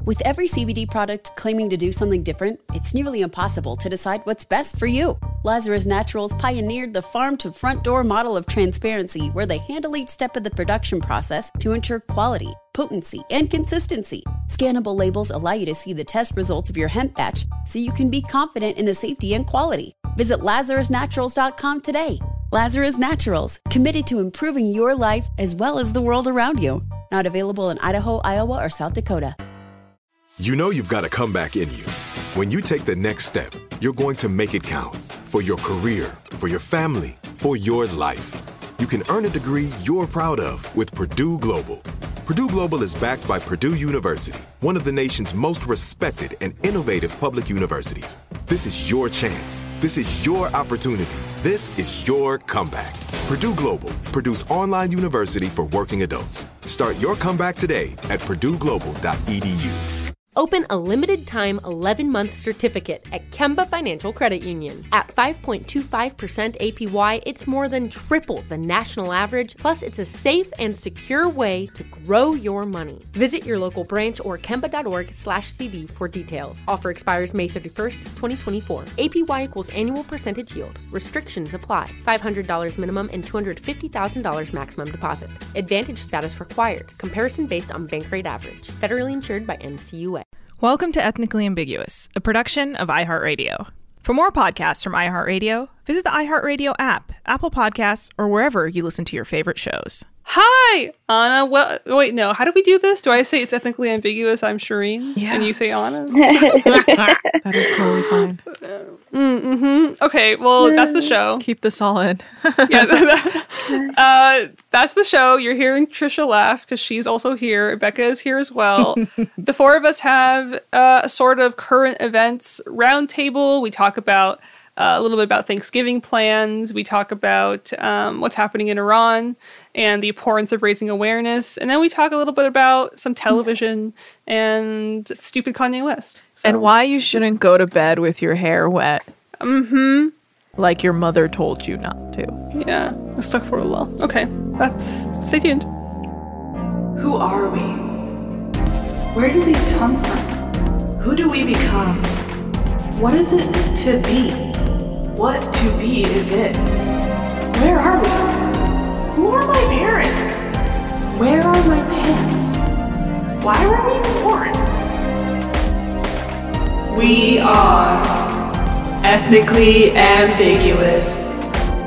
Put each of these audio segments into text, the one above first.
With every CBD product claiming to do something different, it's nearly impossible to decide what's best for you. Lazarus Naturals pioneered the farm-to-front-door model of transparency, where they handle each step of the production process to ensure quality, potency, and consistency. Scannable labels allow you to see the test results of your hemp batch, so you can be confident in the safety and quality. Visit LazarusNaturals.com today. Lazarus Naturals, committed to improving your life as well as the world around you. Not available in Idaho, Iowa, or South Dakota. You know you've got a comeback in you. When you take the next step, you're going to make it count. For your career, for your family, for your life. You can earn a degree you're proud of with Purdue Global. Purdue Global is backed by Purdue University, one of the nation's most respected and innovative public universities. This is your chance. This is your opportunity. This is your comeback. Purdue Global, Purdue's online university for working adults. Start your comeback today at purdueglobal.edu. Open a limited-time 11-month certificate at Kemba Financial Credit Union. At 5.25% APY, it's more than triple the national average, plus it's a safe and secure way to grow your money. Visit your local branch or kemba.org/cb for details. Offer expires May 31st, 2024. APY equals annual percentage yield. Restrictions apply. $500 minimum and $250,000 maximum deposit. Advantage status required. Comparison based on bank rate average. Federally insured by NCUA. Welcome to Ethnically Ambiguous, a production of iHeartRadio. For more podcasts from iHeartRadio, visit the iHeartRadio app, Apple Podcasts, or wherever you listen to your favorite shows. Hi, Anna. Well, wait, no. How do we do this? Do I say it's ethnically ambiguous? I'm Shireen, yeah. And you say Anna. That is totally fine. Okay, well, that's the show. Keep this all in. That's the show. You're hearing Trisha laugh because she's also here. Becca is here as well. The four of us have a sort of current events roundtable. We talk about a little bit about Thanksgiving plans. We talk about what's happening in Iran and the importance of raising awareness. And then we talk a little bit about some television and stupid Kanye West. So. And why you shouldn't go to bed with your hair wet. Like your mother told you not to. Yeah, it's stuck for a while. Okay, stay tuned. Who are we? Where did we come from? Who do we become? What is it to be? What to be is it? Where are we? Who are my parents? Where are my pants? Why were we born? We are ethnically ambiguous.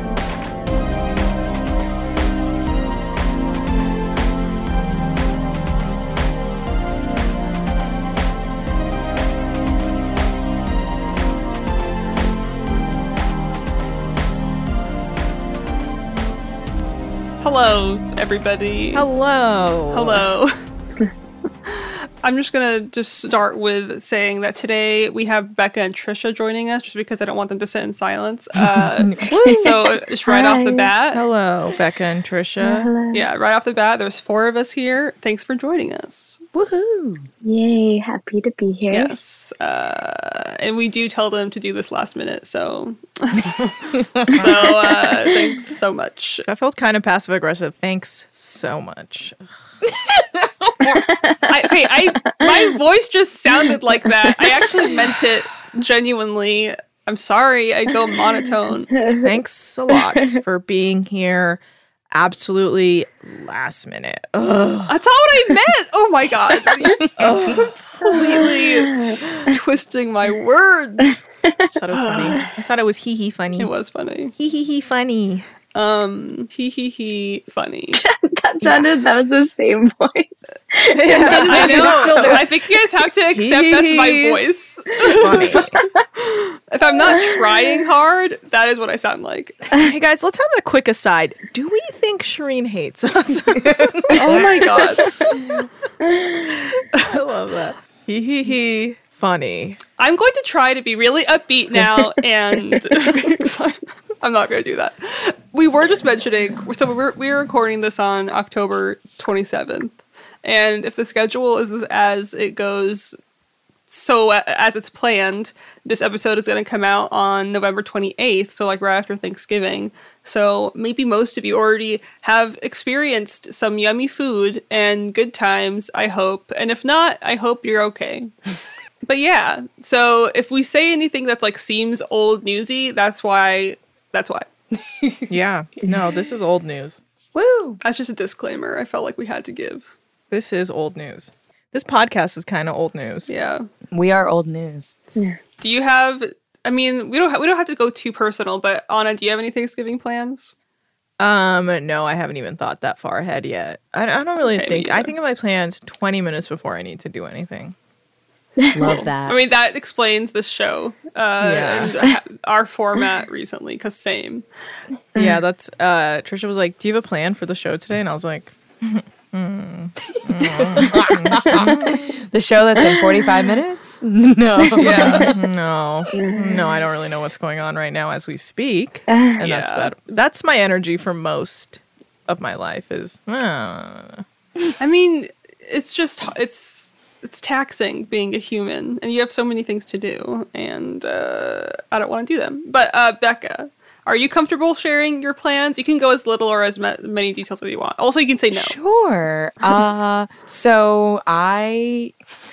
Hello, everybody. Hello. I'm just going to start with saying that today we have Becca and Trisha joining us just because I don't want them to sit in silence. So just right off the bat. Hello, Becca and Trisha. Hello. Yeah, right off the bat, there's four of us here. Thanks for joining us. Woohoo. Yay, happy to be here. Yes. And we do tell them to do this last minute, so thanks so much. I felt kind of passive aggressive. Thanks so much. My voice just sounded like that. I actually meant it genuinely. I'm sorry, I go monotone. Thanks a lot for being here. Absolutely last minute. Ugh. That's not what I meant. Oh my god, you're completely twisting my words. I thought it was funny. I thought it was hee funny. It was funny. Hee funny. Funny. That was the same voice. Yeah, I know. I think you guys have to accept that's my voice. Funny. If I'm not trying hard, that is what I sound like. Hey guys, let's have a quick aside. Do we think Shireen hates us? Oh my god. I love that. Hee. Funny. I'm going to try to be really upbeat now and be excited. I'm not going to do that. We were just mentioning, so we're recording this on October 27th. And if the schedule is as it goes So as it's planned, this episode is going to come out on November 28th, so like right after Thanksgiving. So maybe most of you already have experienced some yummy food and good times, I hope. And if not, I hope you're okay. But yeah, so if we say anything that like seems old newsy, that's why. Yeah. No, this is old news. Woo! That's just a disclaimer I felt like we had to give. This is old news. This podcast is kind of old news. Yeah. We are old news. Do you have, I mean, we don't have to go too personal, but Anna, do you have any Thanksgiving plans? No, I haven't even thought that far ahead yet. I don't really think. I think of my plans 20 minutes before I need to do anything. Love that. I mean, that explains this show and our format recently, because same. Yeah, that's, Trisha was like, do you have a plan for the show today? And I was like, The show that's in 45 minutes? No. Yeah. No, I don't really know what's going on right now as we speak. And that's bad. That's my energy for most of my life is, I mean, it's just, it's taxing being a human, and you have so many things to do, and I don't want to do them. But Becca, are you comfortable sharing your plans? You can go as little or as many details as you want. Also, you can say no. Sure. So I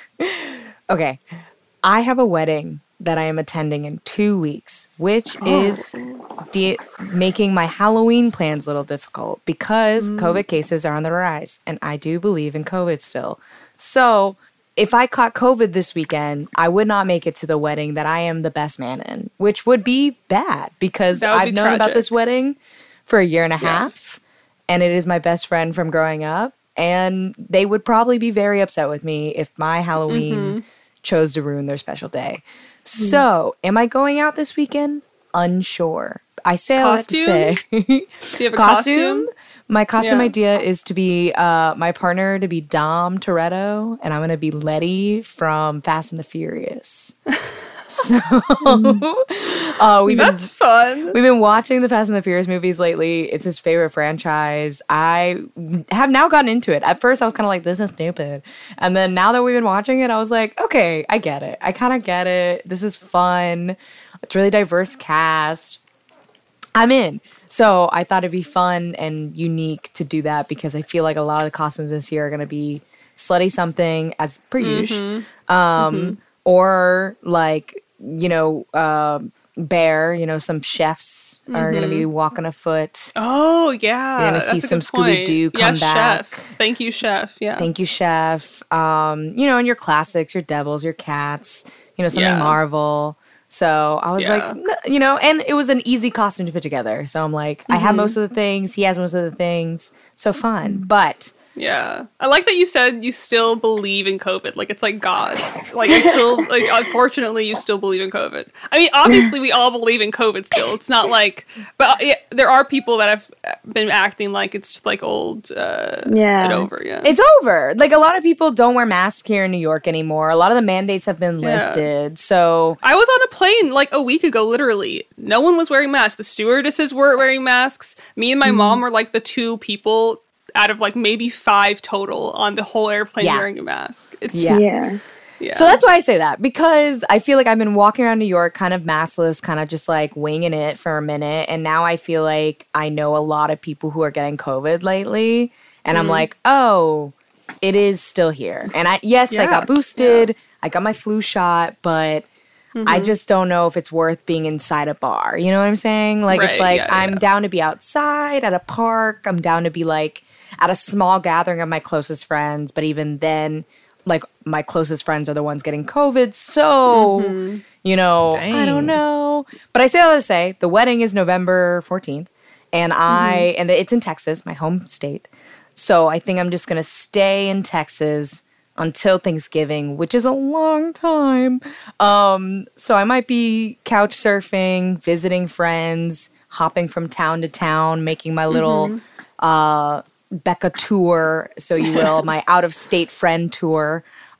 have a wedding that I am attending in 2 weeks, which is making my Halloween plans a little difficult because COVID cases are on the rise, and I do believe in COVID still. So if I caught COVID this weekend, I would not make it to the wedding that I am the best man in, which would be bad because I've known about this wedding for a year and a half, and it is my best friend from growing up, and they would probably be very upset with me if my Halloween chose to ruin their special day. So, am I going out this weekend? Unsure. I say all that to say. Do you have a costume? My costume idea is to be my partner to be Dom Toretto, and I'm going to be Letty from Fast and the Furious. So that's fun. We've been watching the Fast and the Furious movies lately. It's his favorite franchise. I have now gotten into it. At first, I was kind of like, this is stupid. And then now that we've been watching it, I was like, okay, I get it. I kind of get it. This is fun. It's a really diverse cast. I'm in. So I thought it'd be fun and unique to do that because I feel like a lot of the costumes this year are going to be slutty something as per usual. Or like, bear, some chefs are going to be walking afoot. Oh, yeah. You're going to see some Scooby-Doo come back. Chef. Thank you, Chef. Yeah. Thank you, Chef. And your classics, your Devils, your Cats, something Marvel. So I was like, and it was an easy costume to put together. So I'm like, I have most of the things. He has most of the things. So fun. But yeah, I like that you said you still believe in COVID. Like, it's like God. Like, I still, like, unfortunately, you still believe in COVID. I mean, obviously, we all believe in COVID still. It's not like, but there are people that have been acting like it's like old, and over. Yeah, it's over. Like, a lot of people don't wear masks here in New York anymore. A lot of the mandates have been lifted. So I was on a plane like a week ago, literally. No one was wearing masks. The stewardesses weren't wearing masks. Me and my mom were like the two people out of like maybe 5 total on the whole airplane wearing a mask. It's Yeah. So that's why I say that, because I feel like I've been walking around New York kind of maskless, kind of just like winging it for a minute. And now I feel like I know a lot of people who are getting COVID lately. And I'm like, oh, it is still here. And I got boosted. Yeah. I got my flu shot, but I just don't know if it's worth being inside a bar. You know what I'm saying? Like, it's like, I'm down to be outside at a park. I'm down to be like at a small gathering of my closest friends. But even then, like, my closest friends are the ones getting COVID. So, I don't know. But I say all to say, the wedding is November 14th. And and it's in Texas, my home state. So I think I'm just going to stay in Texas until Thanksgiving, which is a long time. So I might be couch surfing, visiting friends, hopping from town to town, making my little Becca tour, so you will, my out-of-state friend tour,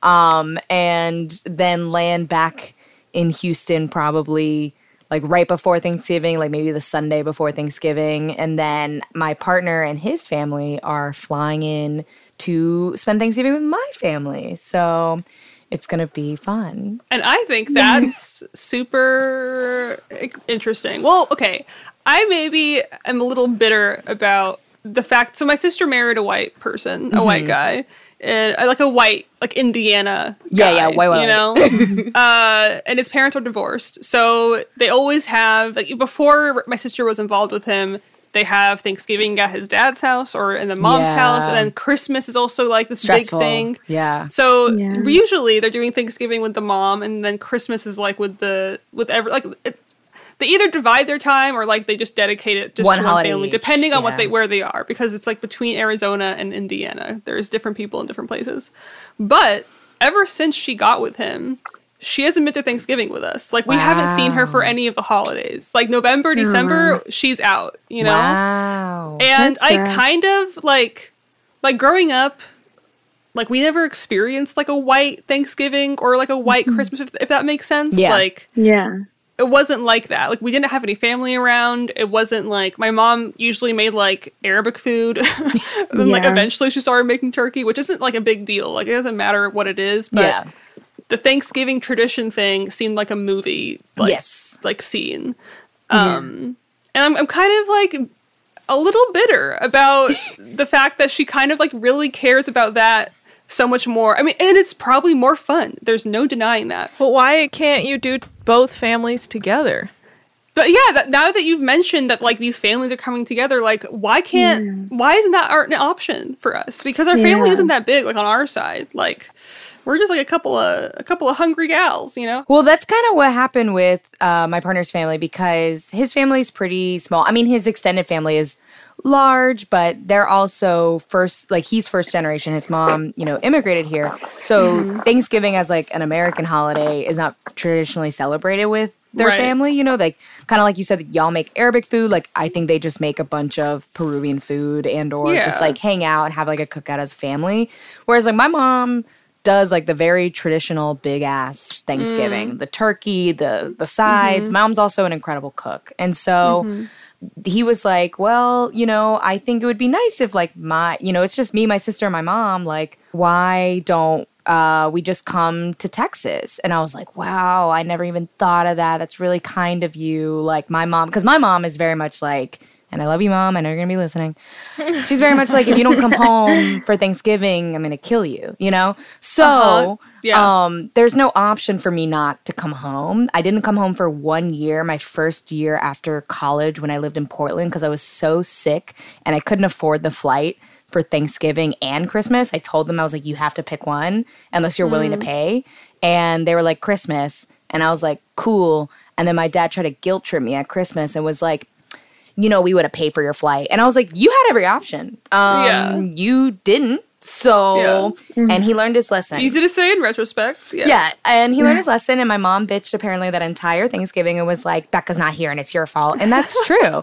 and then land back in Houston probably like right before Thanksgiving, like maybe the Sunday before Thanksgiving. And then my partner and his family are flying in to spend Thanksgiving with my family. So it's going to be fun. And I think that's super interesting. Well, okay. I maybe am a little bitter about the fact. So my sister married a white person, a white guy, and like a white, like Indiana guy, white. You know? And his parents are divorced. So they always have, like, before my sister was involved with him, they have Thanksgiving at his dad's house or in the mom's house. And then Christmas is also like this Stressful. big thing. Yeah. So usually they're doing Thanksgiving with the mom, and then Christmas is like they either divide their time or like they just dedicate it just one to one holiday family, each. depending on where they are, because it's like between Arizona and Indiana. There's different people in different places. But ever since she got with him, she hasn't been to Thanksgiving with us. Like, we haven't seen her for any of the holidays. Like, November, December, she's out, you know? Wow. And That's I rough. kind of, like growing up, like, we never experienced, like, a white Thanksgiving or, like, a white Christmas, if that makes sense. Yeah. Like, Yeah. it wasn't like that. Like, we didn't have any family around. It wasn't like, my mom usually made, like, Arabic food. And then, like, eventually she started making turkey, which isn't, like, a big deal. Like, it doesn't matter what it is. But the Thanksgiving tradition thing seemed like a movie, like, like scene. And I'm kind of, like, a little bitter about the fact that she kind of, like, really cares about that so much more. I mean, and it's probably more fun. There's no denying that. But why can't you do both families together? But yeah, now that you've mentioned that, like, these families are coming together, like, why isn't that an option for us? Because our family isn't that big, like, on our side. Like, we're just like a couple of hungry gals, you know? Well, that's kind of what happened with my partner's family, because his family's pretty small. I mean, his extended family is large, but they're also he's first generation. His mom, immigrated here. So Thanksgiving as like an American holiday is not traditionally celebrated with their family, like kind of like you said, y'all make Arabic food. Like, I think they just make a bunch of Peruvian food and or just like hang out and have like a cookout as a family. Whereas like my mom does like the very traditional big ass Thanksgiving, the turkey, the sides. My mom's also an incredible cook. And so he was like, well, I think it would be nice if like it's just me, my sister, and my mom. Like, why don't we just come to Texas? And I was like, wow, I never even thought of that. That's really kind of you. Like my mom, because my mom is very much like, and I love you, Mom, I know you're going to be listening. She's very much like, if you don't come home for Thanksgiving, I'm going to kill you, So there's no option for me not to come home. I didn't come home for 1 year, my first year after college when I lived in Portland, because I was so sick and I couldn't afford the flight for Thanksgiving and Christmas. I told them, I was like, you have to pick one unless you're willing to pay. And they were like, Christmas. And I was like, cool. And then my dad tried to guilt trip me at Christmas and was like, we would have paid for your flight. And I was like, you had every option. You didn't. So, and he learned his lesson. Easy to say in retrospect. Yeah. And he learned his lesson. And my mom bitched apparently that entire Thanksgiving and was like, Becca's not here and it's your fault. And that's true.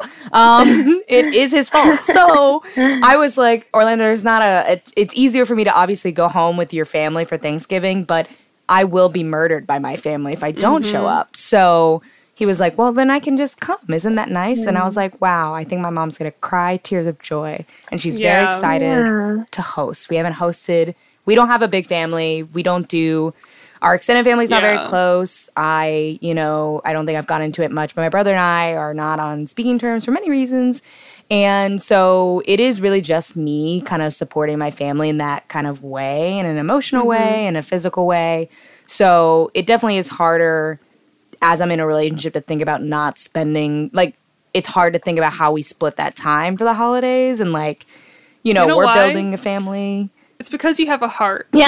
It is his fault. So I was like, Orlando, there's not it's easier for me to obviously go home with your family for Thanksgiving, but I will be murdered by my family if I don't show up. So he was like, well, then I can just come. Isn't that nice? And I was like, wow, I think my mom's going to cry tears of joy. And she's very excited to host. We haven't hosted. We don't have a big family. We don't do, our extended family's not very close. I don't think I've gotten into it much, but my brother and I are not on speaking terms for many reasons. And so it is really just me kind of supporting my family in that kind of way, in an emotional way, in a physical way. So it definitely is harder as I'm in a relationship to think about not spending, like, it's hard to think about how we split that time for the holidays. And like, we're why? building a family. It's because you have a heart. Yeah.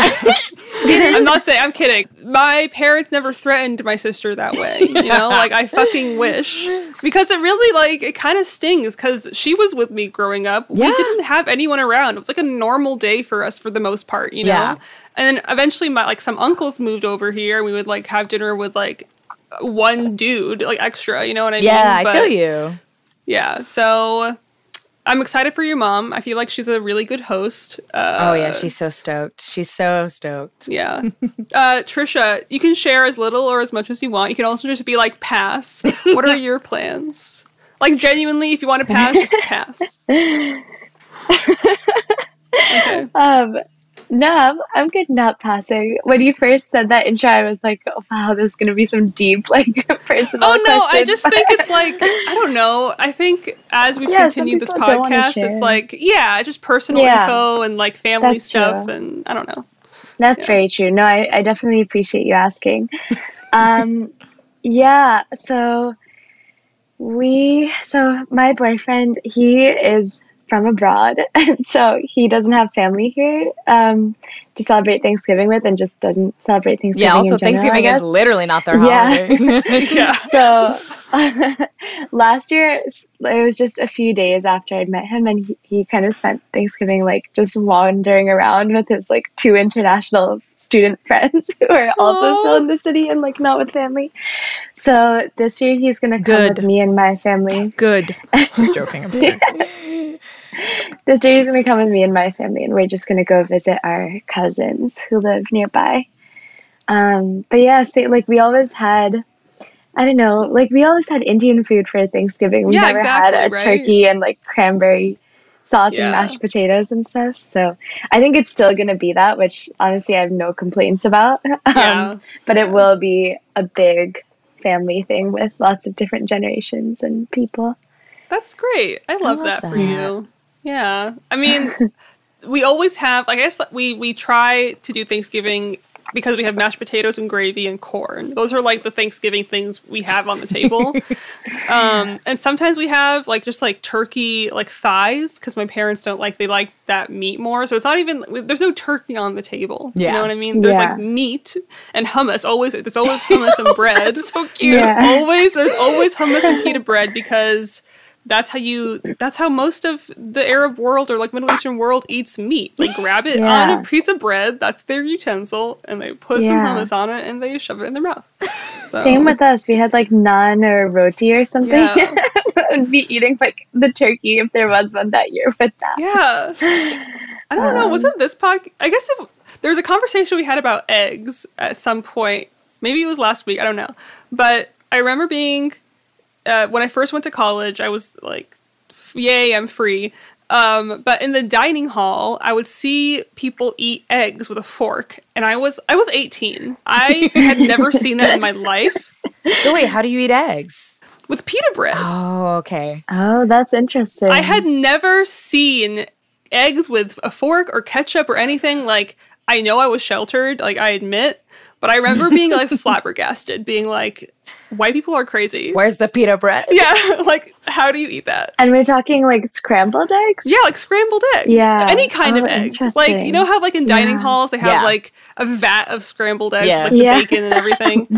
I'm kidding. My parents never threatened my sister that way. Like, I fucking wish. Because it really, like, it kind of stings because she was with me growing up. Yeah. We didn't have anyone around. It was like a normal day for us for the most part, Yeah. And then eventually some uncles moved over here and we would like have dinner with like one dude, like extra, you know what I mean? Yeah, I feel you. Yeah, so I'm excited for your mom. I feel like she's a really good host. She's so stoked. She's so stoked. Yeah. Trisha, you can share as little or as much as you want. You can also just be like, pass. What are your plans? Like, genuinely, if you want to pass, just pass. Okay. No, I'm good not passing. When you first said that intro, I was like, oh, wow, this is going to be some deep, like, personal Oh, no, I questions. just think it's like, I don't know. I think as we've Yeah, some continued this people don't wanna podcast, share. it's like, just personal info and like family That's stuff. true. And I don't know. That's very true. No, I definitely appreciate you asking. So my boyfriend, he is from abroad, and so he doesn't have family here to celebrate Thanksgiving with, and just doesn't celebrate Thanksgiving. Yeah, also in general, Thanksgiving I is guess. literally not their Yeah. holiday. Yeah. So last year, it was just a few days after I'd met him, and he kind of spent Thanksgiving like just wandering around with his like 2 international student friends who are also still in the city and like not with family. So this year he's gonna come Good. with me and my family. Good. Just joking. I'm sorry. This year he's gonna come with me and my family, and we're just gonna go visit our cousins who live nearby. But yeah, so like we always had, I don't know, like we always had Indian food for Thanksgiving. We Yeah, never had a exactly, right? turkey and like cranberry sauce and mashed potatoes and stuff. So I think it's still gonna be that, which honestly I have no complaints about. But it will be a big family thing with lots of different generations and people. That's great. I love that for you. Yeah. I mean, we always have, I guess we try to do Thanksgiving because we have mashed potatoes and gravy and corn. Those are like the Thanksgiving things we have on the table. And sometimes we have like just like turkey, like thighs, because my parents don't like, they like that meat more. So it's not even, there's no turkey on the table. Yeah. You know what I mean? There's like meat and hummus. There's always hummus and bread. So cute. There's always hummus and pita bread because that's how most of the Arab world or like Middle Eastern world eats meat. They grab it on a piece of bread, that's their utensil, and they put some hummus on it and they shove it in their mouth. So. Same with us. We had like naan or roti or something. Yeah. Would be eating like the turkey if there was one that year with that. Yeah. I don't know. Was it this podcast? I guess there was a conversation we had about eggs at some point. Maybe it was last week. I don't know. But I remember being... when I first went to college, I was like, yay, I'm free. But in the dining hall, I would see people eat eggs with a fork. And I was 18. I had never seen that in my life. So wait, how do you eat eggs? With pita bread. Oh, okay. Oh, that's interesting. I had never seen eggs with a fork or ketchup or anything. Like, I know I was sheltered, like I admit. But I remember being like flabbergasted, being like, white people are crazy. Where's the pita bread? Yeah, like, how do you eat that? And we're talking like scrambled eggs? Yeah, like scrambled eggs. Yeah. Any kind of egg. Like, you know how like in dining halls they have like a vat of scrambled eggs with like the bacon and everything?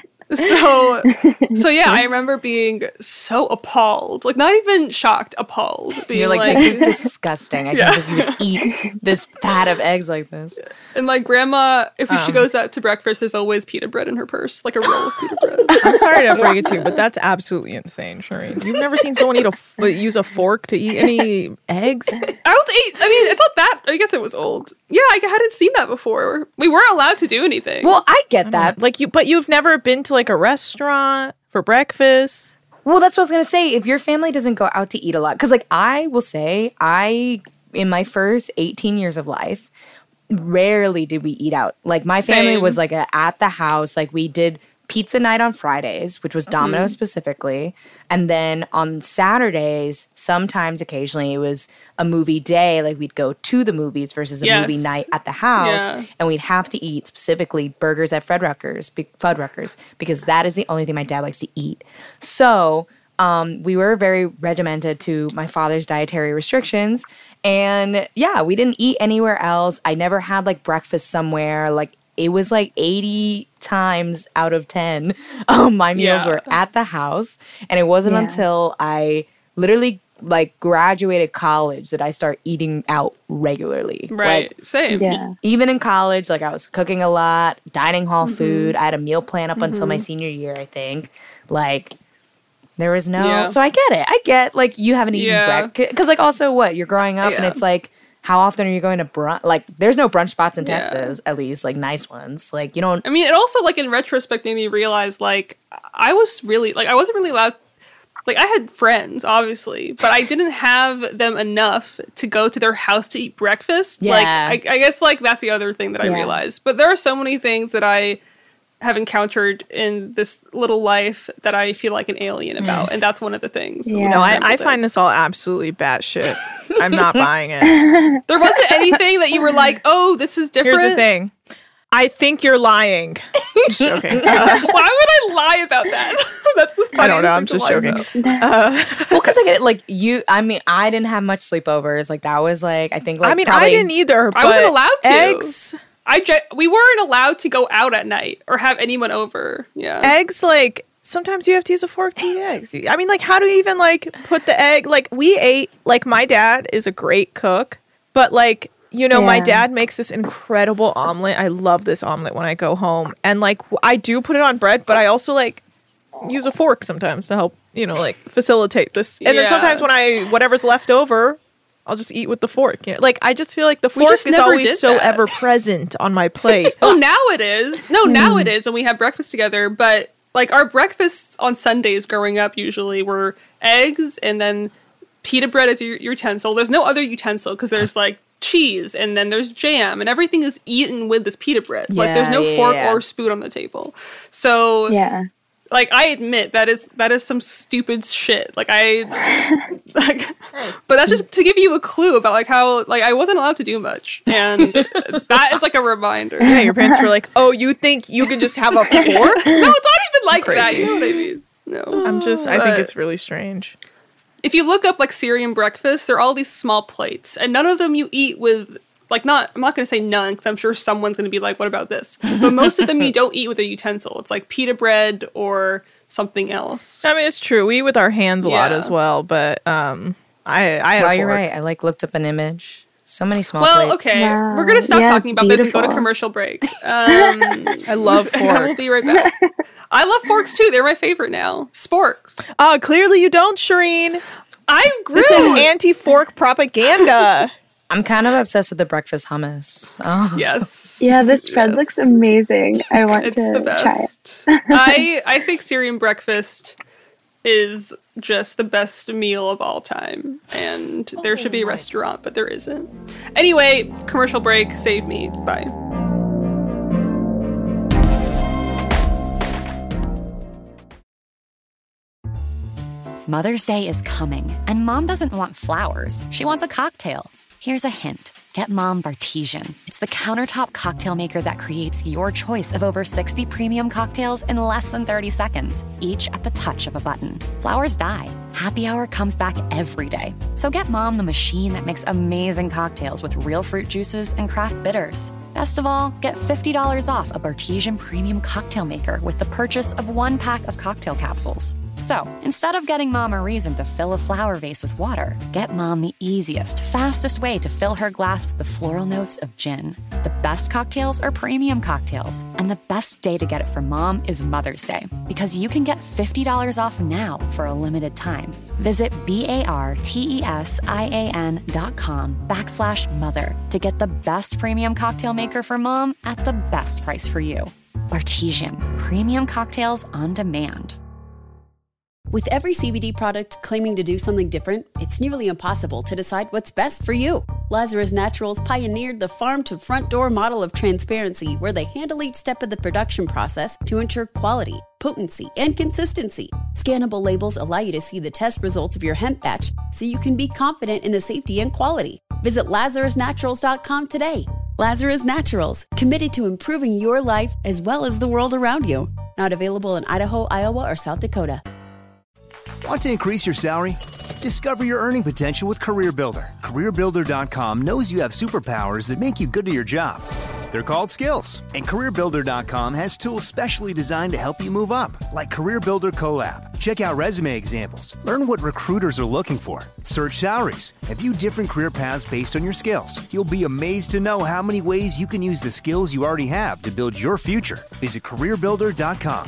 So yeah, I remember being so appalled. Like, not even shocked, appalled. Being You're like, this is disgusting. I can't believe you would eat this pat of eggs like this. And my grandma, if she goes out to breakfast, there's always pita bread in her purse, like a roll of pita bread. I'm sorry to break it to you, but that's absolutely insane, Shireen. You've never seen someone use a fork to eat any eggs? I was 8. I mean, I thought that, I guess it was old. Yeah, I hadn't seen that before. We weren't allowed to do anything. Well, I get that. But you've never been to like a restaurant for breakfast? Well, that's what I was going to say. If your family doesn't go out to eat a lot, because like I will say, in my first 18 years of life, rarely did we eat out. Like my family was like at the house, like we did pizza night on Fridays, which was Domino's specifically. And then on Saturdays, sometimes occasionally it was a movie day. Like we'd go to the movies versus a movie night at the house. And we'd have to eat specifically burgers at Fuddruckers because that is the only thing my dad likes to eat. So we were very regimented to my father's dietary restrictions. And yeah, we didn't eat anywhere else. I never had like breakfast somewhere. Like it was like 80 times out of 10, my meals were at the house. And it wasn't until I literally like graduated college that I start eating out regularly. Right. Like, same. Yeah. even in college, like I was cooking a lot, dining hall food. I had a meal plan up until my senior year, I think. Like there was no, so I get it. I get like you haven't eaten breakfast. Because like also what, you're growing up and it's like, how often are you going to brunch? Like, there's no brunch spots in Texas, at least, like, nice ones. Like, you don't... I mean, it also, like, in retrospect made me realize, like, I wasn't really allowed... like I had friends, obviously, but I didn't have them enough to go to their house to eat breakfast. Yeah. Like, I guess like that's the other thing that I realized. But there are so many things that I have encountered in this little life that I feel like an alien about, and that's one of the things. Yeah. No, I find this all absolutely batshit. I'm not buying it. There wasn't anything that you were like, oh, this is different. Here's the thing. I think you're lying. Just joking. Why would I lie about that? That's the funniest I don't know. thing I'm to just lie joking. about. Well, because I get it. Like I mean, I didn't have much sleepovers. Like that was like, I think like I mean, probably, I didn't either. I wasn't but allowed to. Eggs. We weren't allowed to go out at night or have anyone over. Yeah. Eggs, like, sometimes you have to use a fork to eat eggs. I mean, like, how do you even, like, put the egg? Like, we ate, like, my dad is a great cook, but, like, you know, my dad makes this incredible omelet. I love this omelet when I go home. And, like, I do put it on bread, but I also, like, use a fork sometimes to help, you know, like, facilitate this. And then sometimes when whatever's left over, I'll just eat with the fork. You know? Like, I just feel like the fork is always so ever present on my plate. Oh, now it is. No, now it is when we have breakfast together. But, like, our breakfasts on Sundays growing up usually were eggs and then pita bread as your utensil. There's no other utensil because there's, like, cheese and then there's jam and everything is eaten with this pita bread. Like, there's no fork or spoon on the table. So, like, I admit that is some stupid shit. Like, but that's just to give you a clue about, like, how, like, I wasn't allowed to do much. And that is, like, a reminder. Yeah, your parents were like, oh, you think you can just have a fork? No, it's not even like that. You know what I mean? No. I think it's really strange. If you look up, like, Syrian breakfast, there are all these small plates. And none of them you eat with, like, I'm not going to say none, because I'm sure someone's going to be like, what about this? But most of them you don't eat with a utensil. It's like pita bread or something else. I mean, it's true. We eat with our hands a lot as well, but I had a fork. You're right. I, like, looked up an image. So many small plates. Okay. Wow. We're going to stop talking about this and go to beautiful. commercial break. I love forks. And we'll be right back. I love forks, too. They're my favorite now. Sporks. Clearly you don't, Shireen. I grew. This is anti-fork propaganda. I'm kind of obsessed with the breakfast hummus. Oh. Yes. Yeah, this spread looks amazing. I want It's to the try it. best. I think Syrian breakfast is just the best meal of all time. And there should be a restaurant, but there isn't. Anyway, commercial break. Save me. Bye. Mother's Day is coming, and Mom doesn't want flowers. She wants a cocktail. Here's a hint. Get Mom Bartesian. It's the countertop cocktail maker that creates your choice of over 60 premium cocktails in less than 30 seconds, each at the touch of a button. Flowers die. Happy Hour comes back every day. So get Mom the machine that makes amazing cocktails with real fruit juices and craft bitters. Best of all, get $50 off a Bartesian premium cocktail maker with the purchase of 1 pack of cocktail capsules. So, instead of getting Mom a reason to fill a flower vase with water, get Mom the easiest, fastest way to fill her glass with the floral notes of gin. The best cocktails are premium cocktails, and the best day to get it for Mom is Mother's Day, because you can get $50 off now for a limited time. Visit BARTESIAN.com/mother to get the best premium cocktail maker for Mom at the best price for you. Bartesian, premium cocktails on demand. With every CBD product claiming to do something different, it's nearly impossible to decide what's best for you. Lazarus Naturals pioneered the farm-to-front-door model of transparency, where they handle each step of the production process to ensure quality, potency, and consistency. Scannable labels allow you to see the test results of your hemp batch, so you can be confident in the safety and quality. Visit LazarusNaturals.com today. Lazarus Naturals, committed to improving your life as well as the world around you. Not available in Idaho, Iowa, or South Dakota. Want to increase your salary? Discover your earning potential with CareerBuilder. CareerBuilder.com knows you have superpowers that make you good at your job. They're called skills. And CareerBuilder.com has tools specially designed to help you move up, like CareerBuilder Collab. Check out resume examples. Learn what recruiters are looking for. Search salaries. And view different career paths based on your skills. You'll be amazed to know how many ways you can use the skills you already have to build your future. Visit CareerBuilder.com.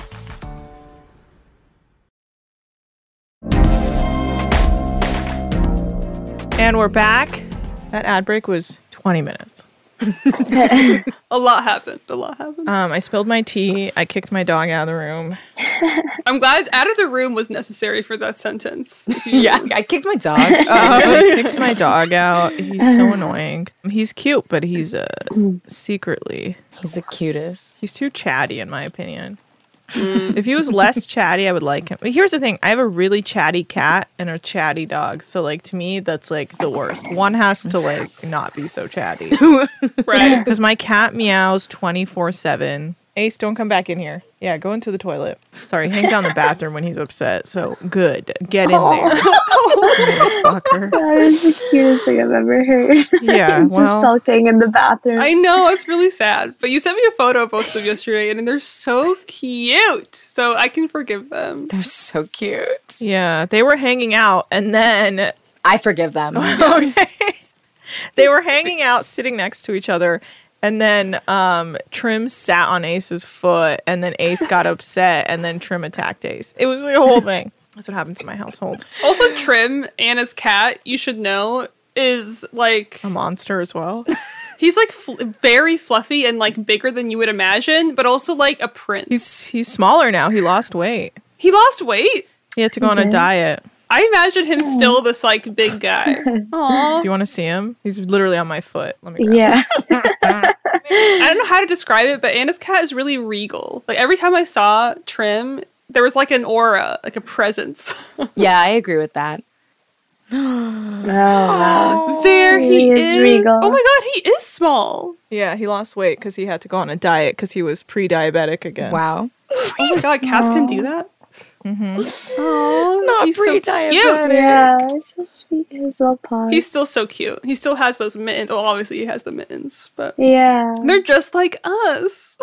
And we're back. That ad break was 20 minutes. A lot happened. I spilled my tea. I kicked my dog out of the room. I'm glad out of the room was necessary for that sentence. Yeah, I kicked my dog. I kicked my dog out. He's so annoying. He's cute, but he's secretly... He's the cutest. He's too chatty, in my opinion. If he was less chatty, I would like him. But here's the thing. I have a really chatty cat and a chatty dog. So, like, to me, that's, like, the worst. One has to, like, not be so chatty. Right. Because my cat meows 24/7. Ace, don't come back in here. Yeah, go into the toilet. Sorry, he hangs out in the bathroom when he's upset. So, good. Get in there. Fucker. That is the cutest thing I've ever heard. Yeah, It's just sulking in the bathroom. I know, it's really sad. But you sent me a photo of both of them yesterday, and they're so cute. So I can forgive them. They're so cute. Yeah, they were hanging out, and then... I forgive them. Okay. They were hanging out, sitting next to each other, and then Trim sat on Ace's foot, and then Ace got upset, and then Trim attacked Ace. It was the whole thing. That's what happens in my household. Also, Trim, Anna's cat, you should know, is like... A monster as well. He's like very fluffy and like bigger than you would imagine, but also like a prince. He's smaller now. He lost weight. He lost weight? He had to go on a diet. I imagine him still this like big guy. Aww. Do you want to see him? He's literally on my foot. Let me grab Yeah. I don't know how to describe it, but Anna's cat is really regal. Like every time I saw Trim, there was like an aura, like a presence. Yeah, I agree with that. Oh, there he is. regal. Oh my god, he is small. Yeah, he lost weight because he had to go on a diet because he was pre-diabetic again. Wow. Oh my god, cats can do that? Mm-hmm. Oh, Not he's so pre-diabetic. cute. Yeah, it's so sweet. His little paws. He's still so cute. He still has those mittens. Well, obviously he has the mittens, but Yeah. they're just like us.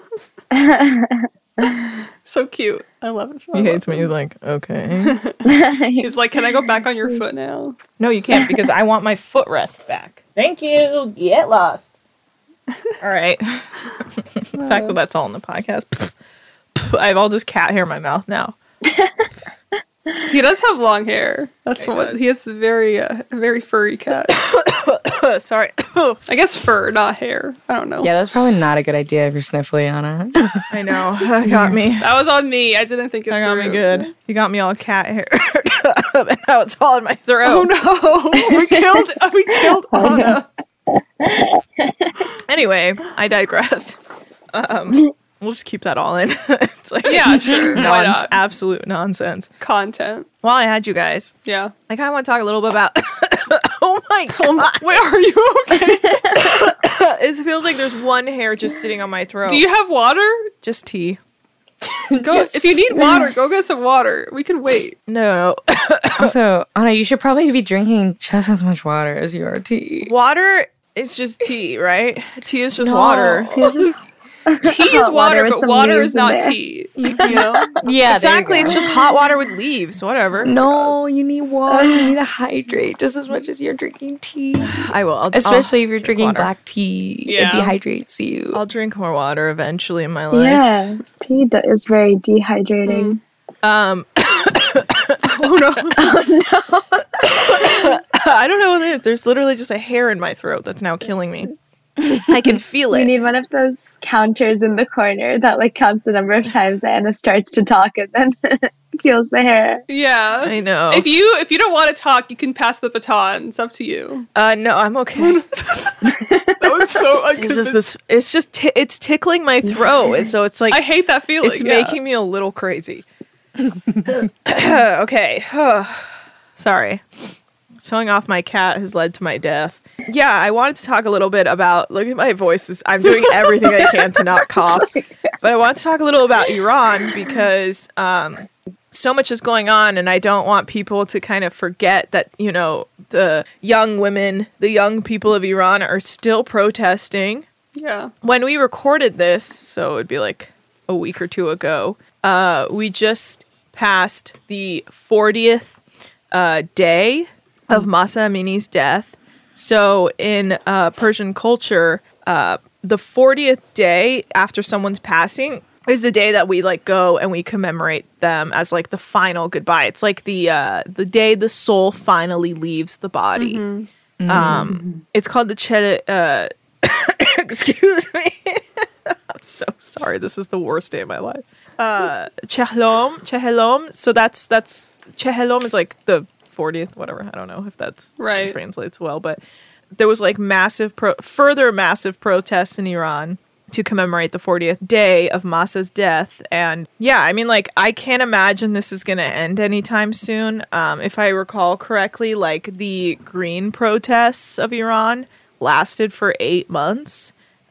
So cute. I love it. He hates me. He's like, okay. He's like, can I go back on your foot now? No, you can't because I want my footrest back. Thank you. Get lost. All right. The fact that that's all in the podcast. I have all this cat hair in my mouth now. He does have long hair. That's He what does. he has. Very furry cat. Sorry. I guess fur, not hair. I don't know. Yeah, that's probably not a good idea if you're sniffly, Anna. I know. That got me. That was on me. I didn't think it That got me through. good. You got me all cat hair. And now it's all in my throat. Oh no! We killed Anna. Anyway, I digress. We'll just keep that all in. It's like Yeah, sure. Why not? absolute nonsense. Content. While I had you guys, Yeah. I kind of want to talk a little bit about. Oh my god! Wait, are you okay? It feels like there's one hair just sitting on my throat. Do you have water? Just tea? If you need water, go get some water. We can wait. No. Also, Anna, you should probably be drinking just as much water as you are tea. Water is just tea, right? Tea is just water. It's just Tea is water, with but some water leaves is in not there. tea. You know? Yeah, Exactly. It's just hot water with leaves. Whatever. No, you need water. You need to hydrate just as much as you're drinking tea. I will. Especially if you're drink drinking water. black tea. Yeah. It dehydrates you. I'll drink more water eventually in my life. Yeah, tea is very dehydrating. Oh no. I don't know what it is. There's literally just a hair in my throat that's now killing me. I can feel You it. need one of those counters in the corner that like counts the number of times that Anna starts to talk and then feels the hair. Yeah. I know. If you don't want to talk, you can pass the baton. It's up to you. No, I'm okay. That was so It's just this. It's just. It's tickling my throat, and so it's like I hate that feeling. it's yeah. making me a little crazy. Okay. Sorry. Showing off my cat has led to my death. Yeah, I wanted to talk a little bit about. Look at my voices. I'm doing everything I can to not cough. But I want to talk a little about Iran because so much is going on, and I don't want people to kind of forget that, you know, the young women, the young people of Iran are still protesting. Yeah. When we recorded this, so it would be like a week or two ago, we just passed the 40th day of Mahsa Amini's death. So in Persian culture, the 40th day after someone's passing is the day that we like go and we commemorate them as like the final goodbye. It's like the day the soul finally leaves the body. It's called the Excuse me. I'm so sorry. This is the worst day of my life. Chehelom. So that's Chehelom is like the 40th, whatever. I don't know if that's right. Translates well, but there was like further massive protests in Iran to commemorate the 40th day of Mahsa's death. And yeah, I mean, like, I can't imagine this is going to end anytime soon. If I recall correctly, like, the green protests of Iran lasted for 8 months.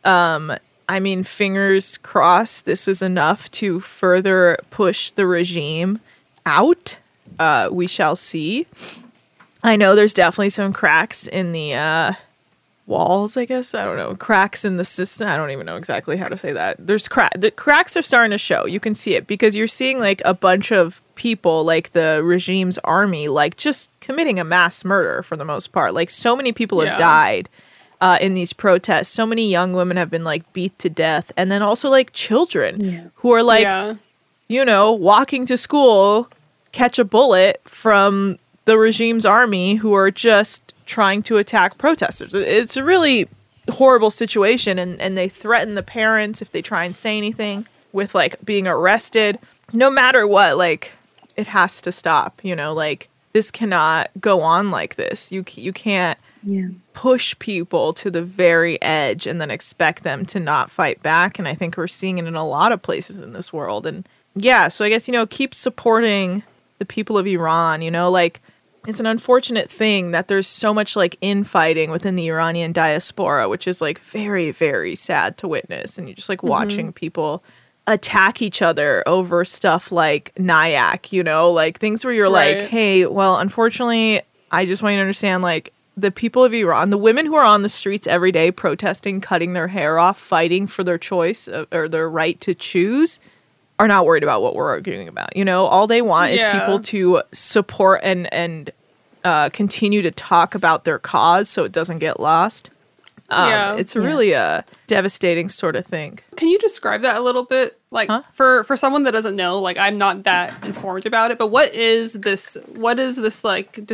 I mean, fingers crossed this is enough to further push the regime out. We shall see. I know there's definitely some cracks in the walls, I guess. I don't know. Cracks in the system. I don't even know exactly how to say that. The cracks are starting to show. You can see it because you're seeing like a bunch of people, like the regime's army, like just committing a mass murder for the most part. Like so many people have died in these protests. So many young women have been like beat to death. And then also like children who are like, you know, walking to school, catch a bullet from the regime's army who are just trying to attack protesters. It's a really horrible situation, and they threaten the parents if they try and say anything with like being arrested. No matter what, like it has to stop, you know, like this cannot go on like this. You can't push people to the very edge and then expect them to not fight back. And I think we're seeing it in a lot of places in this world. And yeah, so I guess, you know, keep supporting the people of Iran, you know, like it's an unfortunate thing that there's so much like infighting within the Iranian diaspora, which is like very, very sad to witness. And you're just like watching people attack each other over stuff like NIAC, you know, like things where you're like, hey, well, unfortunately, I just want you to understand, like the people of Iran, the women who are on the streets every day protesting, cutting their hair off, fighting for their choice or their right to choose, are not worried about what we're arguing about. You know, all they want is people to support and continue to talk about their cause so it doesn't get lost. It's really a devastating sort of thing. Can you describe that a little bit? Like for someone that doesn't know, like I'm not that informed about it, but what is this like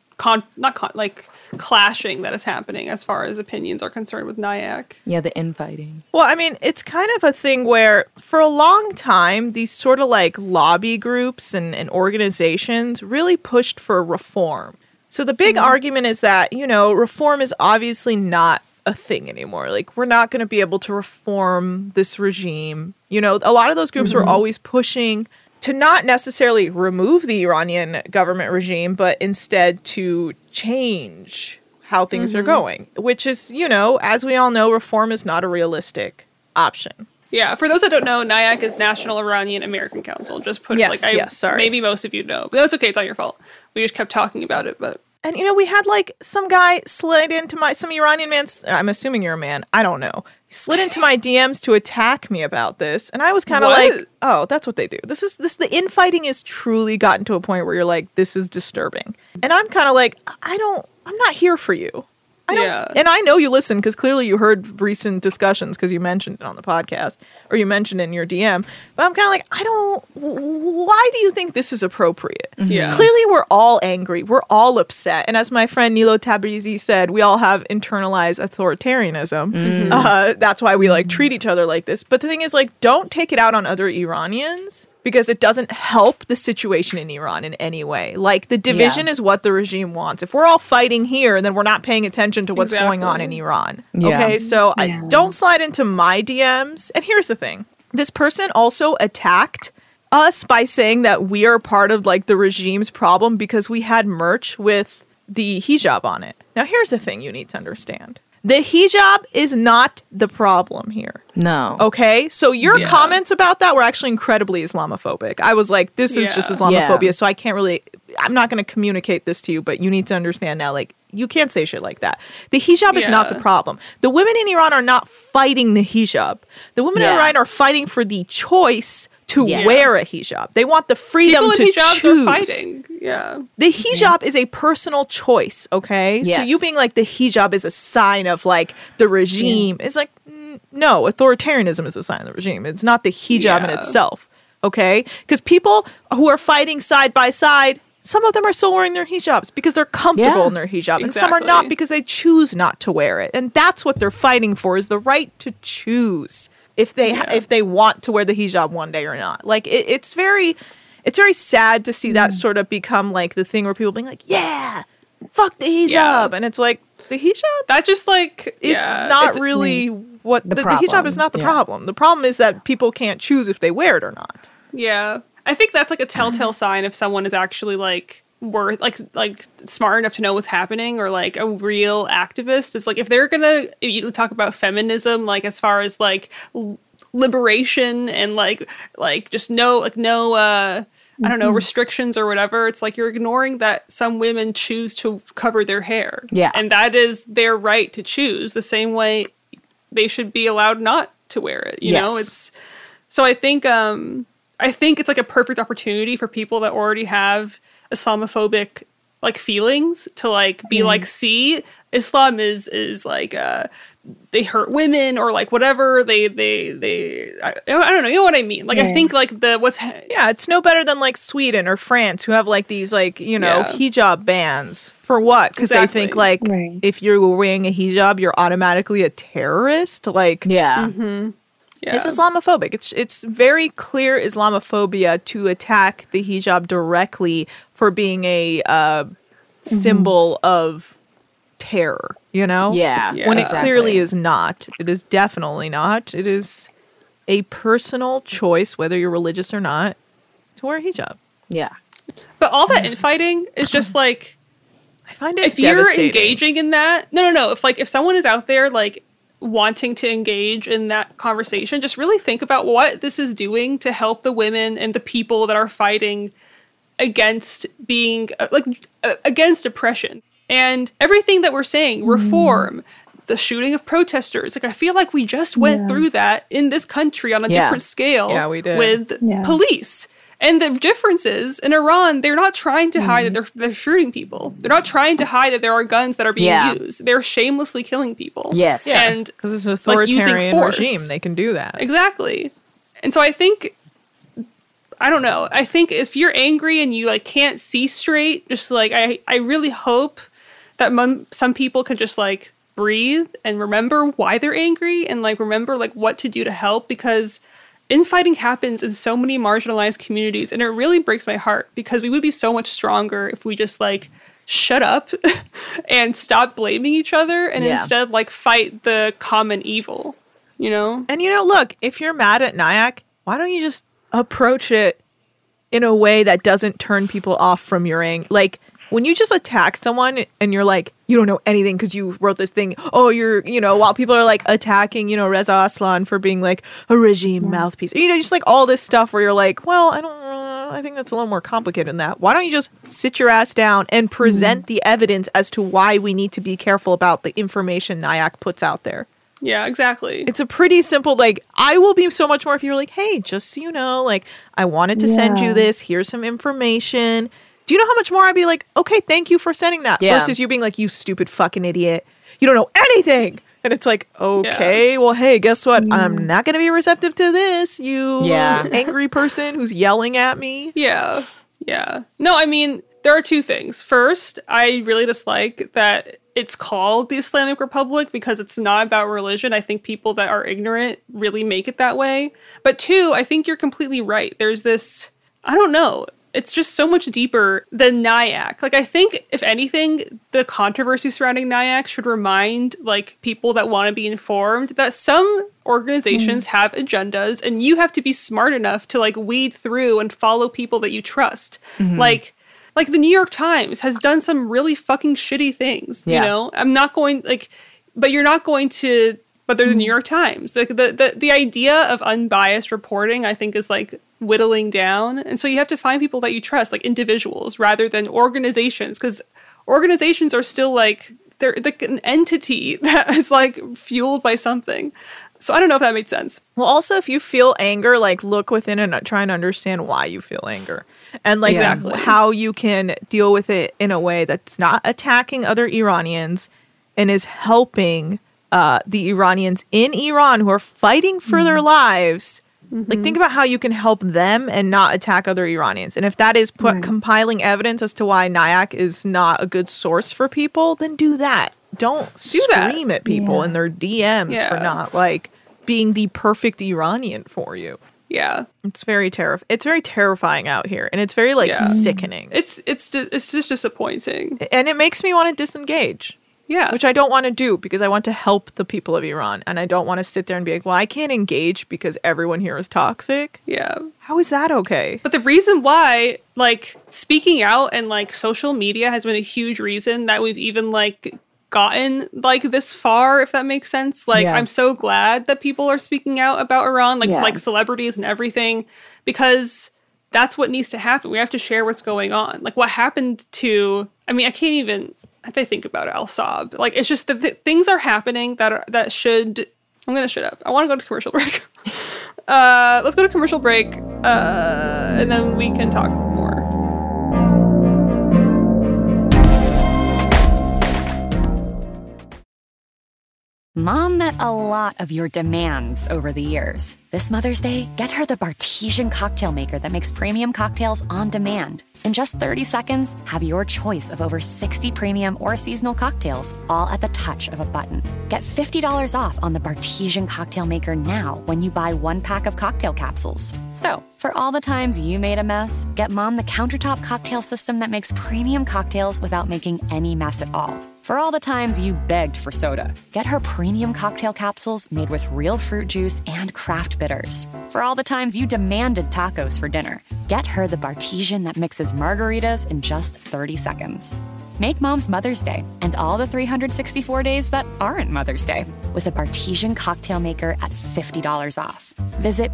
clashing that is happening as far as opinions are concerned with NIAC? Yeah, the infighting. Well, I mean, it's kind of a thing where for a long time, these sort of like lobby groups and organizations really pushed for reform. So the big argument is that, you know, reform is obviously not a thing anymore. Like, we're not going to be able to reform this regime. You know, a lot of those groups were always pushing to not necessarily remove the Iranian government regime, but instead to change how things are going, which is, you know, as we all know, reform is not a realistic option. Yeah, for those that don't know, NIAC is National Iranian American Council. Just put sorry. Maybe most of you know, but that's okay. It's not your fault. We just kept talking about it, but. And, you know, we had, like, some guy slid into some Iranian man, I'm assuming you're a man, I don't know, slid into my DMs to attack me about this. And I was kind of like, oh, that's what they do. The infighting is truly gotten to a point where you're like, this is disturbing. And I'm kind of like, I'm not here for you. And I know you listen because clearly you heard recent discussions because you mentioned it on the podcast or you mentioned it in your DM. But I'm kind of like, why do you think this is appropriate? Yeah. Clearly we're all angry. We're all upset. And as my friend Nilo Tabrizi said, we all have internalized authoritarianism. That's why we like treat each other like this. But the thing is, like, don't take it out on other Iranians, because it doesn't help the situation in Iran in any way. Like, the division is what the regime wants. If we're all fighting here, then we're not paying attention to what's going on in Iran. Yeah. Okay, so don't slide into my DMs. And here's the thing. This person also attacked us by saying that we are part of, like, the regime's problem because we had merch with the hijab on it. Now, here's the thing you need to understand. The hijab is not the problem here. No. Okay? So your comments about that were actually incredibly Islamophobic. I was like, this is just Islamophobia, so I'm not going to communicate this to you, but you need to understand now, like, you can't say shit like that. The hijab is not the problem. The women in Iran are not fighting the hijab. The women in Iran are fighting for the choice to wear a hijab. They want the freedom to hijabs choose. Are fighting. Yeah. The hijab is a personal choice, okay? Yes. So you being like the hijab is a sign of like the regime is like, no, authoritarianism is a sign of the regime. It's not the hijab in itself, okay? Because people who are fighting side by side, some of them are still wearing their hijabs because they're comfortable in their hijab, and some are not because they choose not to wear it. And that's what they're fighting for, is the right to choose if they want to wear the hijab one day or not. Like it's very sad to see that sort of become like the thing where people being like, yeah, fuck the hijab, and it's like, the hijab, that just like it's not really what the hijab is not the problem. The problem is that people can't choose if they wear it or not. Yeah. I think that's like a telltale sign if someone is actually like worth like smart enough to know what's happening, or like a real activist. Is like if they're gonna talk about feminism, like as far as like liberation and like just no I don't know, restrictions or whatever. It's like you're ignoring that some women choose to cover their hair. Yeah. And that is their right to choose, the same way they should be allowed not to wear it. You know, it's so I think it's like a perfect opportunity for people that already have Islamophobic like feelings to like be like, see, Islam is like they hurt women or like whatever they I don't know, you know what I mean? Like I think like it's no better than like Sweden or France, who have like these like, you know, hijab bans for what? Because they think like if you're wearing a hijab, you're automatically a terrorist. Like it's Islamophobic. It's very clear Islamophobia to attack the hijab directly for being a symbol of terror, you know? When it clearly is not. It is definitely not. It is a personal choice, whether you're religious or not, to wear a hijab. Yeah. But all that infighting is just like, I find it if you're engaging in that, no. If someone is out there like wanting to engage in that conversation, just really think about what this is doing to help the women and the people that are fighting against being against oppression and everything that we're saying, reform, the shooting of protesters. Like I feel like we just went through that in this country on a different scale we did. with police. And the difference is, in Iran, they're not trying to hide that they're shooting people. They're not trying to hide that there are guns that are being used. They're shamelessly killing people. Yes. And because it's an authoritarian regime, they can do that. Exactly. And so I think, I don't know, I think if you're angry and you like can't see straight, just like, I really hope that some people can just like breathe and remember why they're angry and like remember like what to do to help, because infighting happens in so many marginalized communities, and it really breaks my heart because we would be so much stronger if we just like shut up and stop blaming each other and instead like fight the common evil, you know? And you know, look, if you're mad at Nyack, why don't you just approach it in a way that doesn't turn people off from your anger? Like when you just attack someone and you're like, you don't know anything because you wrote this thing. Oh, you're, you know, while people are like attacking, you know, Reza Aslan for being like a regime mouthpiece. You know, just like all this stuff where you're like, well, I think that's a little more complicated than that. Why don't you just sit your ass down and present the evidence as to why we need to be careful about the information Nyack puts out there? Yeah, exactly. It's a pretty simple, like, I will be so much more if you're like, hey, just so you know, like, I wanted to send you this. Here's some information. Do you know how much more I'd be like, okay, thank you for sending that? Versus you being like, you stupid fucking idiot. You don't know anything. And it's like, okay, well, hey, guess what? I'm not going to be receptive to this, you angry person who's yelling at me. Yeah. No, I mean, there are two things. First, I really dislike that it's called the Islamic Republic because it's not about religion. I think people that are ignorant really make it that way. But two, I think you're completely right. There's this, I don't know, it's just so much deeper than Nyack. Like, I think, if anything, the controversy surrounding Nyack should remind, like, people that want to be informed that some organizations have agendas, and you have to be smart enough to, like, weed through and follow people that you trust. Like the New York Times has done some really fucking shitty things, you know? I'm not going, like, but you're not going to, but they're the New York Times. Like, the idea of unbiased reporting, I think, is, like, whittling down. And so you have to find people that you trust, like individuals, rather than organizations, because organizations are still like, they're like an entity that is like fueled by something. So I don't know if that made sense. Well, also, if you feel anger, like look within and try and understand why you feel anger, and like how you can deal with it in a way that's not attacking other Iranians and is helping the Iranians in Iran who are fighting for their lives Like, think about how you can help them and not attack other Iranians. And if that is compiling evidence as to why NIAC is not a good source for people, then do that. Don't scream at people in their DMs for not, like, being the perfect Iranian for you. Yeah. It's very terrifying out here. And it's very, like, sickening. It's just disappointing. And it makes me want to disengage. Yeah. Which I don't want to do because I want to help the people of Iran. And I don't want to sit there and be like, well, I can't engage because everyone here is toxic. Yeah. How is that okay? But the reason why, like, speaking out and, like, social media has been a huge reason that we've even, like, gotten, like, this far, if that makes sense. Like, I'm so glad that people are speaking out about Iran, like celebrities and everything, because that's what needs to happen. We have to share what's going on. Like, what happened to, I mean, I can't even... If I think about it, I'll sob. Like, it's just that things are happening that should... I'm going to shut up. I want to go to commercial break. Let's go to commercial break, and then we can talk more. Mom met a lot of your demands over the years. This Mother's Day, get her the Bartesian cocktail maker that makes premium cocktails on demand. In just 30 seconds, have your choice of over 60 premium or seasonal cocktails, all at the touch of a button. Get $50 off on the Bartesian cocktail maker now when you buy 1 pack of cocktail capsules. So, for all the times you made a mess, get Mom the countertop cocktail system that makes premium cocktails without making any mess at all. For all the times you begged for soda, get her premium cocktail capsules made with real fruit juice and craft bitters. For all the times you demanded tacos for dinner, get her the Bartesian that mixes margaritas in just 30 seconds. Make Mom's Mother's Day and all the 364 days that aren't Mother's Day with a Bartesian cocktail maker at $50 off. Visit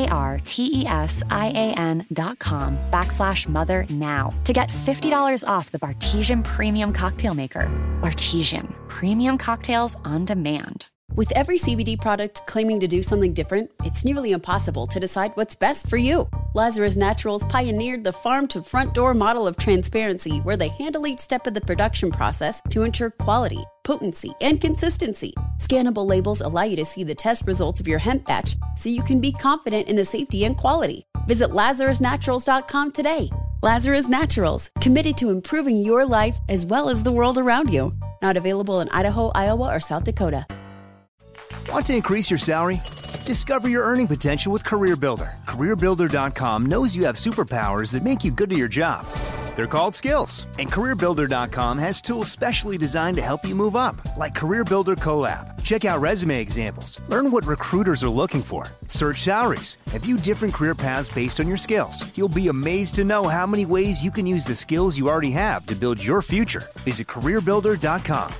BARTESIAN.com/mother now to get $50 off the Bartesian Premium Cocktail Maker. Bartesian, premium cocktails on demand. With every CBD product claiming to do something different, it's nearly impossible to decide what's best for you. Lazarus Naturals pioneered the farm-to-front-door model of transparency, where they handle each step of the production process to ensure quality, potency, and consistency. Scannable labels allow you to see the test results of your hemp batch, so you can be confident in the safety and quality. Visit LazarusNaturals.com today. Lazarus Naturals, committed to improving your life as well as the world around you. Not available in Idaho, Iowa, or South Dakota. Want to increase your salary? Discover your earning potential with CareerBuilder. CareerBuilder.com knows you have superpowers that make you good at your job. They're called skills. And CareerBuilder.com has tools specially designed to help you move up, like CareerBuilder Collab. Check out resume examples. Learn what recruiters are looking for. Search salaries. And view different career paths based on your skills. You'll be amazed to know how many ways you can use the skills you already have to build your future. Visit CareerBuilder.com.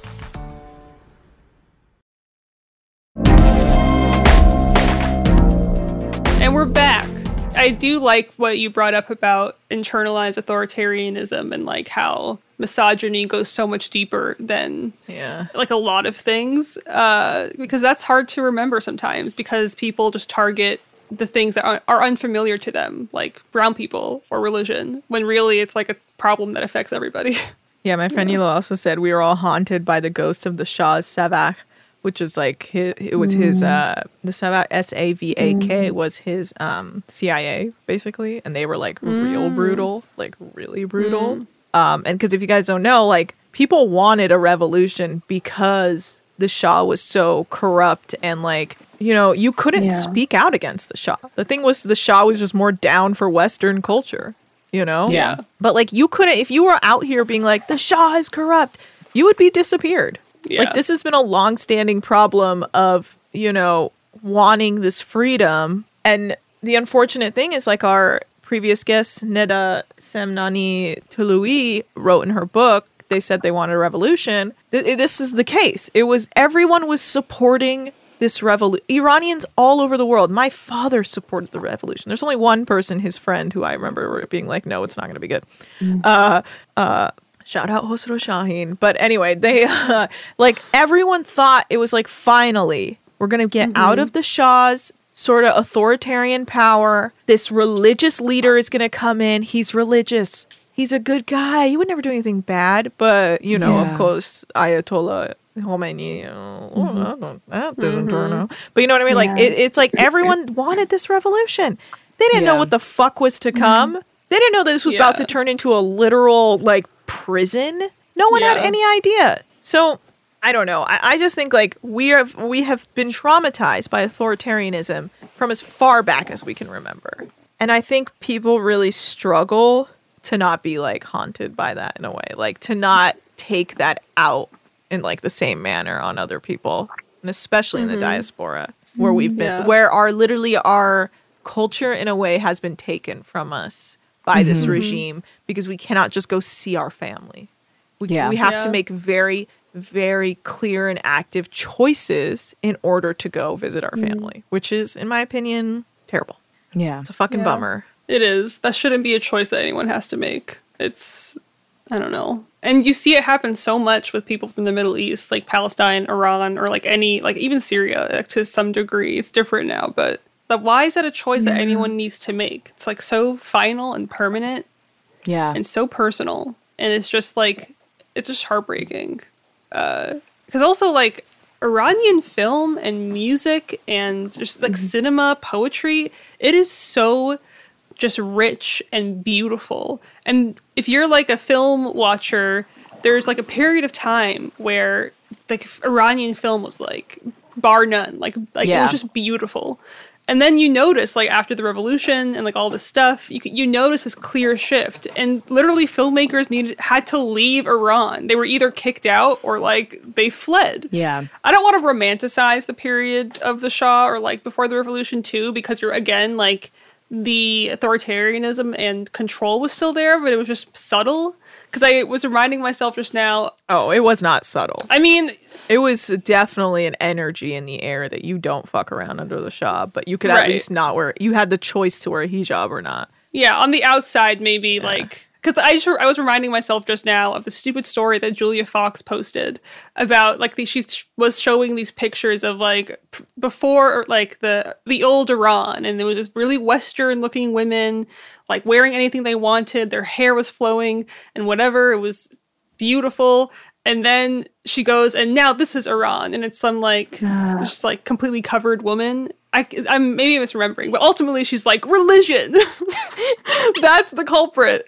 And we're back. I do like what you brought up about internalized authoritarianism and like how misogyny goes so much deeper than like a lot of things, because that's hard to remember sometimes because people just target the things that are unfamiliar to them, like brown people or religion, when really it's like a problem that affects everybody. Yeah, my friend Yilo also said we were all haunted by the ghost of the Shah's Savak, which is like the Savak, SAVAK was his CIA basically, and they were like real brutal, like really brutal. And because if you guys don't know, like people wanted a revolution because the Shah was so corrupt and like, you know, you couldn't speak out against the Shah. The thing was the Shah was just more down for Western culture, you know? Yeah. But like you couldn't, if you were out here being like the Shah is corrupt, you would be disappeared. Yeah. Like, this has been a long-standing problem of, you know, wanting this freedom. And the unfortunate thing is, like, our previous guest, Neda Semnani Tului, wrote in her book, they said they wanted a revolution. This is the case. Everyone was supporting this revolution. Iranians all over the world. My father supported the revolution. There's only one person, his friend, who I remember being like, no, it's not going to be good. Shout out Khosrow Shaheen. But anyway, they like everyone thought it was like, finally, we're going to get out of the Shah's sort of authoritarian power. This religious leader is going to come in. He's religious. He's a good guy. He would never do anything bad. But, you know, of course, Ayatollah That didn't turn out. But you know what I mean? Like, it's like everyone wanted this revolution. They didn't know what the fuck was to come. They didn't know that this was about to turn into a literal, like, prison. No one had any idea. So, I don't know. I just think, like, we have been traumatized by authoritarianism from as far back as we can remember. And I think people really struggle to not be, like, haunted by that in a way. Like, to not take that out in, like, the same manner on other people. And especially in the diaspora, where we've been, where our culture in a way has been taken from us by this regime, because we cannot just go see our family. We have to make very, very clear and active choices in order to go visit our family, which is, in my opinion, terrible. Yeah. It's a fucking bummer. It is. That shouldn't be a choice that anyone has to make. It's, I don't know. And you see it happen so much with people from the Middle East, like Palestine, Iran, or like any, like even Syria, like, to some degree. It's different now, but why is that a choice that anyone needs to make? It's like so final and permanent. Yeah. And so personal. And it's just like, it's just heartbreaking. Because also, like, Iranian film and music and just like cinema, poetry, it is so just rich and beautiful. And if you're like a film watcher, there's like a period of time where like Iranian film was like bar none, like it was just beautiful. And then you notice, like, after the revolution and, like, all this stuff, you notice this clear shift. And literally filmmakers had to leave Iran. They were either kicked out or, like, they fled. Yeah. I don't want to romanticize the period of the Shah or, like, before the revolution, too, because you're, again, like, the authoritarianism and control was still there, but it was just subtle. Because I was reminding myself just now. Oh, it was not subtle. I mean, it was definitely an energy in the air that you don't fuck around under the Shah, but you could at least not wear. You had the choice to wear a hijab or not. Yeah, on the outside, maybe like. Because I was reminding myself just now of the stupid story that Julia Fox posted about, like, she was showing these pictures of, like, before, like, the old Iran, and there was just really Western-looking women, like, wearing anything they wanted, their hair was flowing, and whatever, it was beautiful, and then she goes, and now this is Iran, and it's some, like, just, like, completely covered woman. I'm maybe misremembering, but ultimately she's like, religion. That's the culprit.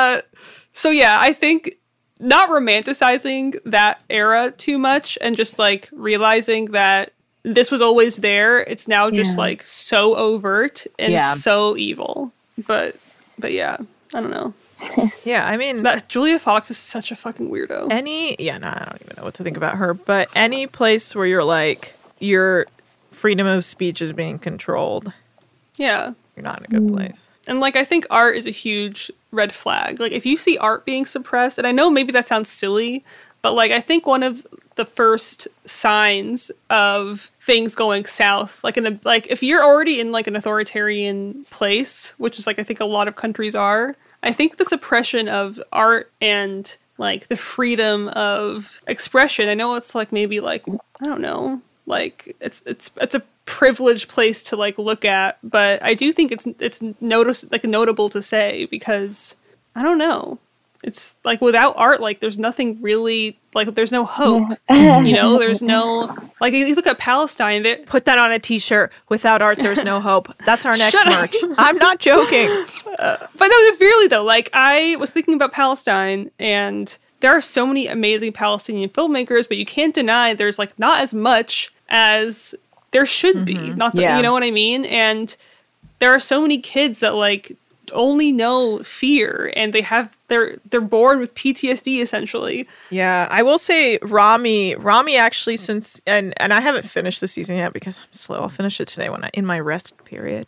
So yeah, I think not romanticizing that era too much and just like realizing that this was always there. It's now just like so overt and so evil. But yeah, I don't know. Yeah, I mean, that Julia Fox is such a fucking weirdo. I don't even know what to think about her, but any place where you're like, your freedom of speech is being controlled. Yeah. You're not in a good place. And like, I think art is a huge red flag. Like, if you see art being suppressed, and I know maybe that sounds silly, but like, I think one of the first signs of things going south, like if you're already in like an authoritarian place, which is like, I think a lot of countries are, I think the suppression of art and like the freedom of expression, I know it's like maybe like, I don't know, like it's a privileged place to like look at, but I do think it's notable to say, because I don't know, it's like without art, like there's nothing really, like there's no hope, you know, there's no, like you look at Palestine, put that on a t-shirt, without art there's no hope. That's our next merch. I'm not joking. But no, really though, like I was thinking about Palestine, and there are so many amazing Palestinian filmmakers, but you can't deny there's like not as much as there should be. Not that, you know what I mean? And there are so many kids that like only know fear, and they're born with PTSD essentially. Yeah, I will say Rami actually, since and I haven't finished the season yet because I'm slow. I'll finish it today in my rest period.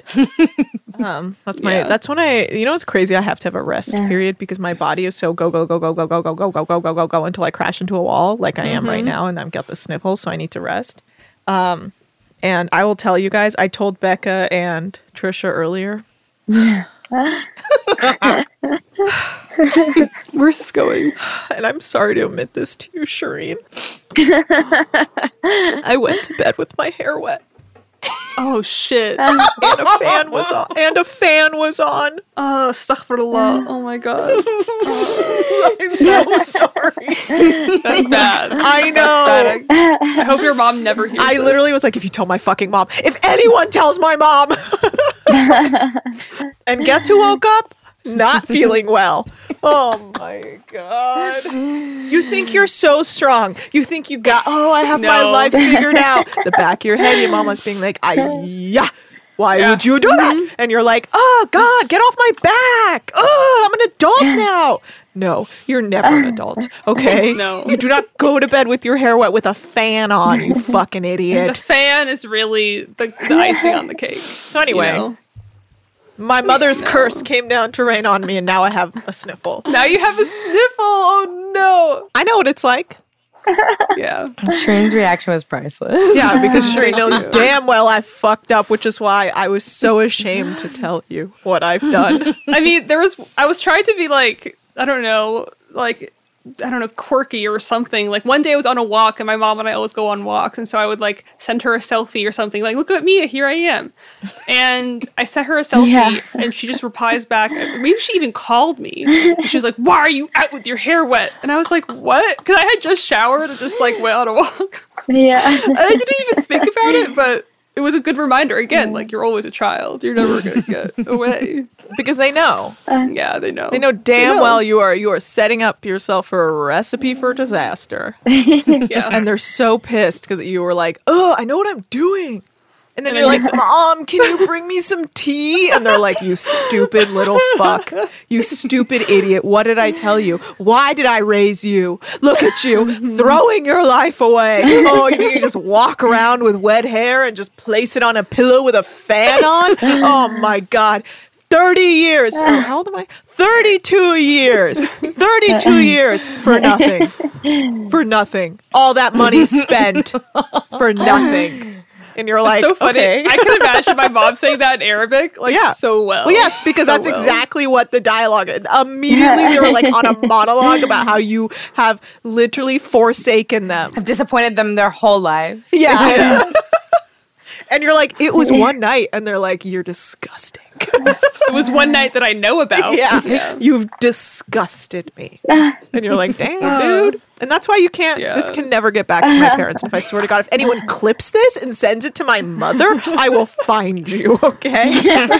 That's when you know what's crazy? I have to have a rest period because my body is so go until I crash into a wall like I am right now, and I've got the sniffles, so I need to rest. And I will tell you guys, I told Becca and Trisha earlier. Where's this going? And I'm sorry to admit this to you, Shireen. I went to bed with my hair wet. Oh shit. And a fan was on. Oh, astaghfirullah. Oh my god. I'm so sorry. That's bad. I know. That's bad. I hope your mom never hears I this. literally was like, if you tell my fucking mom, if anyone tells my mom. And guess who woke up? Not feeling well. Oh my God. You think you're so strong. You think you got, I have my life figured out. The back of your head, your mama's being like, why would you do that? And you're like, oh God, get off my back. Oh, I'm an adult now. No, you're never an adult, okay? No. You do not go to bed with your hair wet with a fan on, you fucking idiot. The fan is really the icing on the cake. So anyway, you know? my mother's curse came down to rain on me, and now I have a sniffle. Now you have a sniffle. Oh no. I know what it's like. Yeah. Shireen's reaction was priceless. Yeah, because Shireen knows damn well I fucked up, which is why I was so ashamed to tell you what I've done. I mean, I was trying to be like, I don't know, quirky or something. Like one day I was on a walk, and my mom and I always go on walks, and so I would like send her a selfie or something, like, look at me, here I am. And I sent her a selfie, and she just replies back, maybe she even called me. And she was like, why are you out with your hair wet? And I was like, what? Because I had just showered and just like went on a walk. Yeah. And I didn't even think about it, but it was a good reminder. Again, like, you're always a child. You're never going to get away. Because they know. Yeah, they know. They know damn well you are setting up yourself for a recipe for disaster. Yeah. And they're so pissed because you were like, oh, I know what I'm doing. And then you're like, Mom, can you bring me some tea? And they're like, you stupid little fuck. You stupid idiot. What did I tell you? Why did I raise you? Look at you, throwing your life away. Oh, you think you just walk around with wet hair and just place it on a pillow with a fan on? Oh, my God. 30 years. Oh, how old am I? 32 years. 32 years for nothing. For nothing. All that money spent for nothing. And you're like, so funny. Okay. I can imagine my mom saying that in Arabic so well. Well, yes, because so that's well. exactly what the dialogue is. Immediately they were like on a monologue about how you have literally forsaken them. I've disappointed them their whole life. Yeah. And you're like, it was one night. And they're like, you're disgusting. It was one night that I know about. Yeah. You've disgusted me. And you're like, damn, dude. And that's why you can't, this can never get back to my parents. And if I swear to God, if anyone clips this and sends it to my mother, I will find you, okay?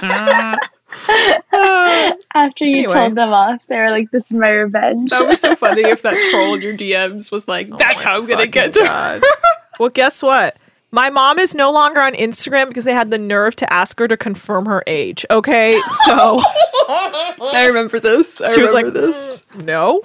After you told them off, they were like, this is my revenge. That would be so funny if that troll in your DMs was like, that's how I'm going to get to her. Well, guess what? My mom is no longer on Instagram because they had the nerve to ask her to confirm her age. Okay, so I remember this. She was like, no.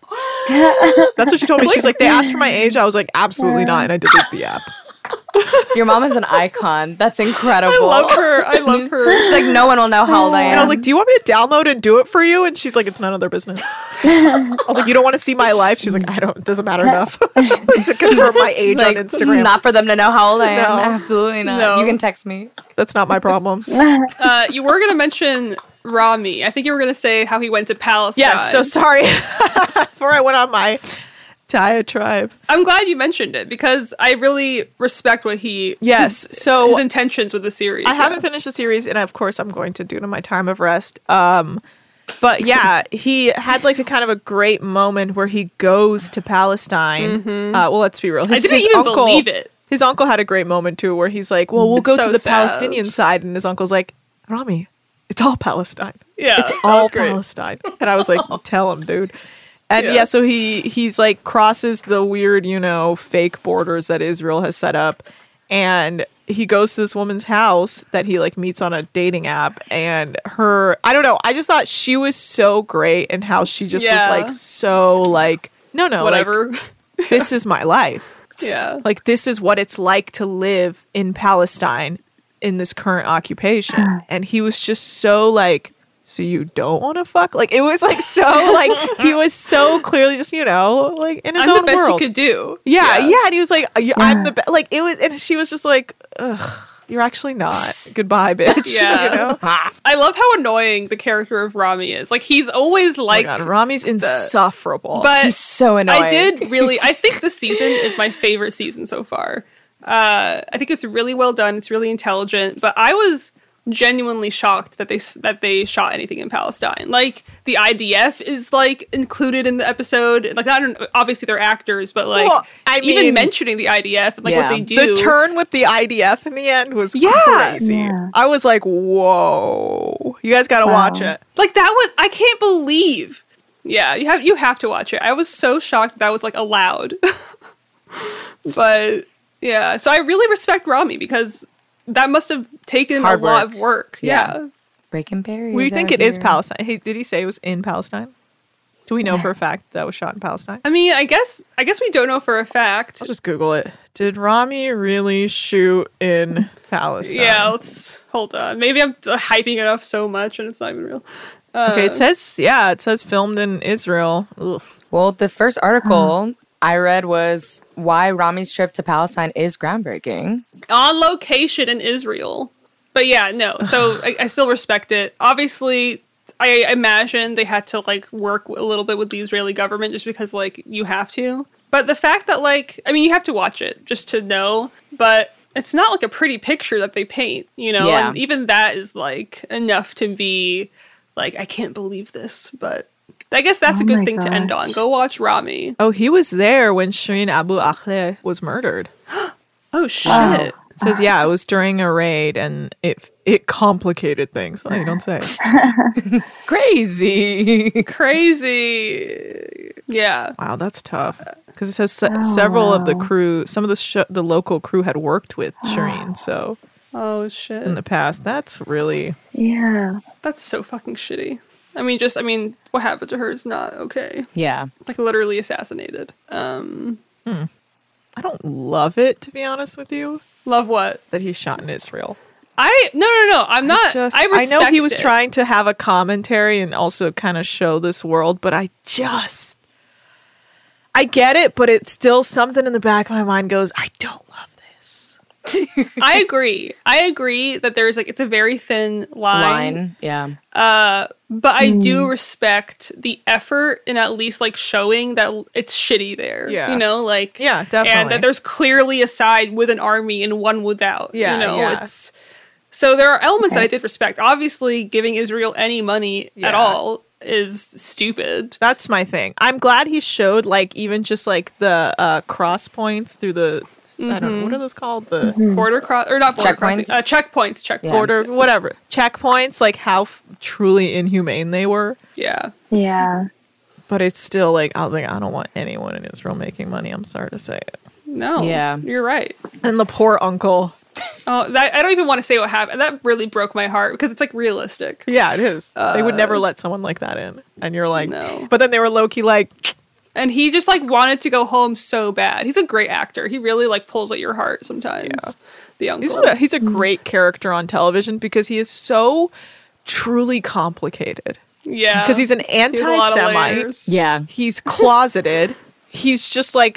That's what she told me. She's like, they asked for my age. I was like, absolutely not. And I deleted the app. Your mom is an icon. That's incredible. I love her. She's like, no one will know how old I am. And I was like, do you want me to download and do it for you? And she's like, it's none of their business. I was like, you don't want to see my life? She's like, it doesn't matter enough to confirm my age like, on Instagram. Not for them to know how old I am. No. Absolutely not. No. You can text me. That's not my problem. You were going to mention Rami. I think you were going to say how he went to Palestine. Yes, so sorry. Before I went on my diatribe. I'm glad you mentioned it because I really respect what his intentions with the series. I haven't finished the series, and of course I'm going to do it in my time of rest. But yeah, he had like a kind of a great moment where he goes to Palestine. Well, let's be real. I didn't even believe it. His uncle had a great moment too, where he's like, "Well, we'll go to the sad. Palestinian side," and his uncle's like, "Rami, it's all Palestine. Yeah, it's all Palestine." And I was like, "Tell him, dude." And so he's like crosses the weird, fake borders that Israel has set up, and he goes to this woman's house that he like meets on a dating app, and I don't know, I just thought she was so great, and how she just was like so like no whatever, like, this is my life. Yeah, like this is what it's like to live in Palestine in this current occupation, and he was just so like, so you don't want to fuck? Like, it was like so, like, he was so clearly just, like in his own world. I'm the best you could do. Yeah. And he was like, I'm the best. Like, it was, and she was just like, ugh, you're actually not. Goodbye, bitch. Yeah. I love how annoying the character of Rami is. Like, he's always like. Oh my God, Rami's insufferable. But he's so annoying. I think the season is my favorite season so far. I think it's really well done. It's really intelligent. But I was genuinely shocked that they shot anything in Palestine. Like, the IDF is like included in the episode. Like, obviously they're actors, but like, Well, I even mean, mentioning the IDF and like what they do. The turn with the IDF in the end was crazy. Yeah. I was like, whoa. You guys got to watch it. Like, that was, I can't believe. Yeah, you have to watch it. I was so shocked that was like allowed. But yeah, so I really respect Rami because that must have taken Hard a lot work. of work. Yeah. Breaking barriers. We think out it is here. Palestine. Hey, did he say it was in Palestine? Do we know for a fact that was shot in Palestine? I mean, I guess we don't know for a fact. I'll just Google it. Did Rami really shoot in Palestine? Yeah, let's hold on. Maybe I'm hyping it up so much and it's not even real. Okay, it says filmed in Israel. Ugh. Well, the first article I read was why Rami's trip to Palestine is groundbreaking. On location in Israel. But yeah, no. So I still respect it. Obviously, I imagine they had to like work a little bit with the Israeli government just because like you have to. But the fact that like, I mean, you have to watch it just to know, but it's not like a pretty picture that they paint, you know? Yeah. And even that is like enough to be like, I can't believe this. But I guess that's a good thing to end on. Go watch Rami. Oh, he was there when Shireen Abu Akleh was murdered. Oh, shit. It says, yeah, it was during a raid and it complicated things. Well, you don't say. Crazy. Crazy. Yeah. Wow, that's tough. Because it says several of the crew, some of the local crew had worked with Shireen. So Oh, shit. in the past, that's really... Yeah. That's so fucking shitty. I mean, what happened to her is not okay. Yeah. Like, literally assassinated. I don't love it, to be honest with you, Love what? that he's shot in Israel. No. I'm not. I respect know he was it. trying to have a commentary and also kind of show this world, but I get it, but it's still something in the back of my mind goes, I don't love this. I agree that there's like, it's a very thin line. Yeah. But I do respect the effort in at least like showing that it's shitty there. Yeah. You know, like, Yeah, definitely. and that there's clearly a side with an army and one without. Yeah, You know, yeah. it's, so there are elements that I did respect. Obviously, giving Israel any money at Yeah. all is stupid. That's my thing. I'm glad he showed like even just like the cross points through the I don't know, what are those called? The Border cross or not border Checkpoints? crossing. Checkpoints. Yeah. border whatever. Checkpoints, like how truly inhumane they were. Yeah. Yeah. But it's still like I was like, I don't want anyone in Israel making money. I'm sorry to say it. No. Yeah. You're right. And the poor uncle. Oh, I don't even want to say what happened. That really broke my heart because it's like realistic. Yeah, it is. They would never let someone like that in. And you're like, No. But then they were low-key like, And he just like wanted to go home so bad. He's a great actor. He really like pulls at your heart sometimes. Yeah. The uncle. he's a great character on television because he is so truly complicated. Yeah. Because he's an He has a lot of anti-Semite. layers. Yeah. He's closeted. He's just like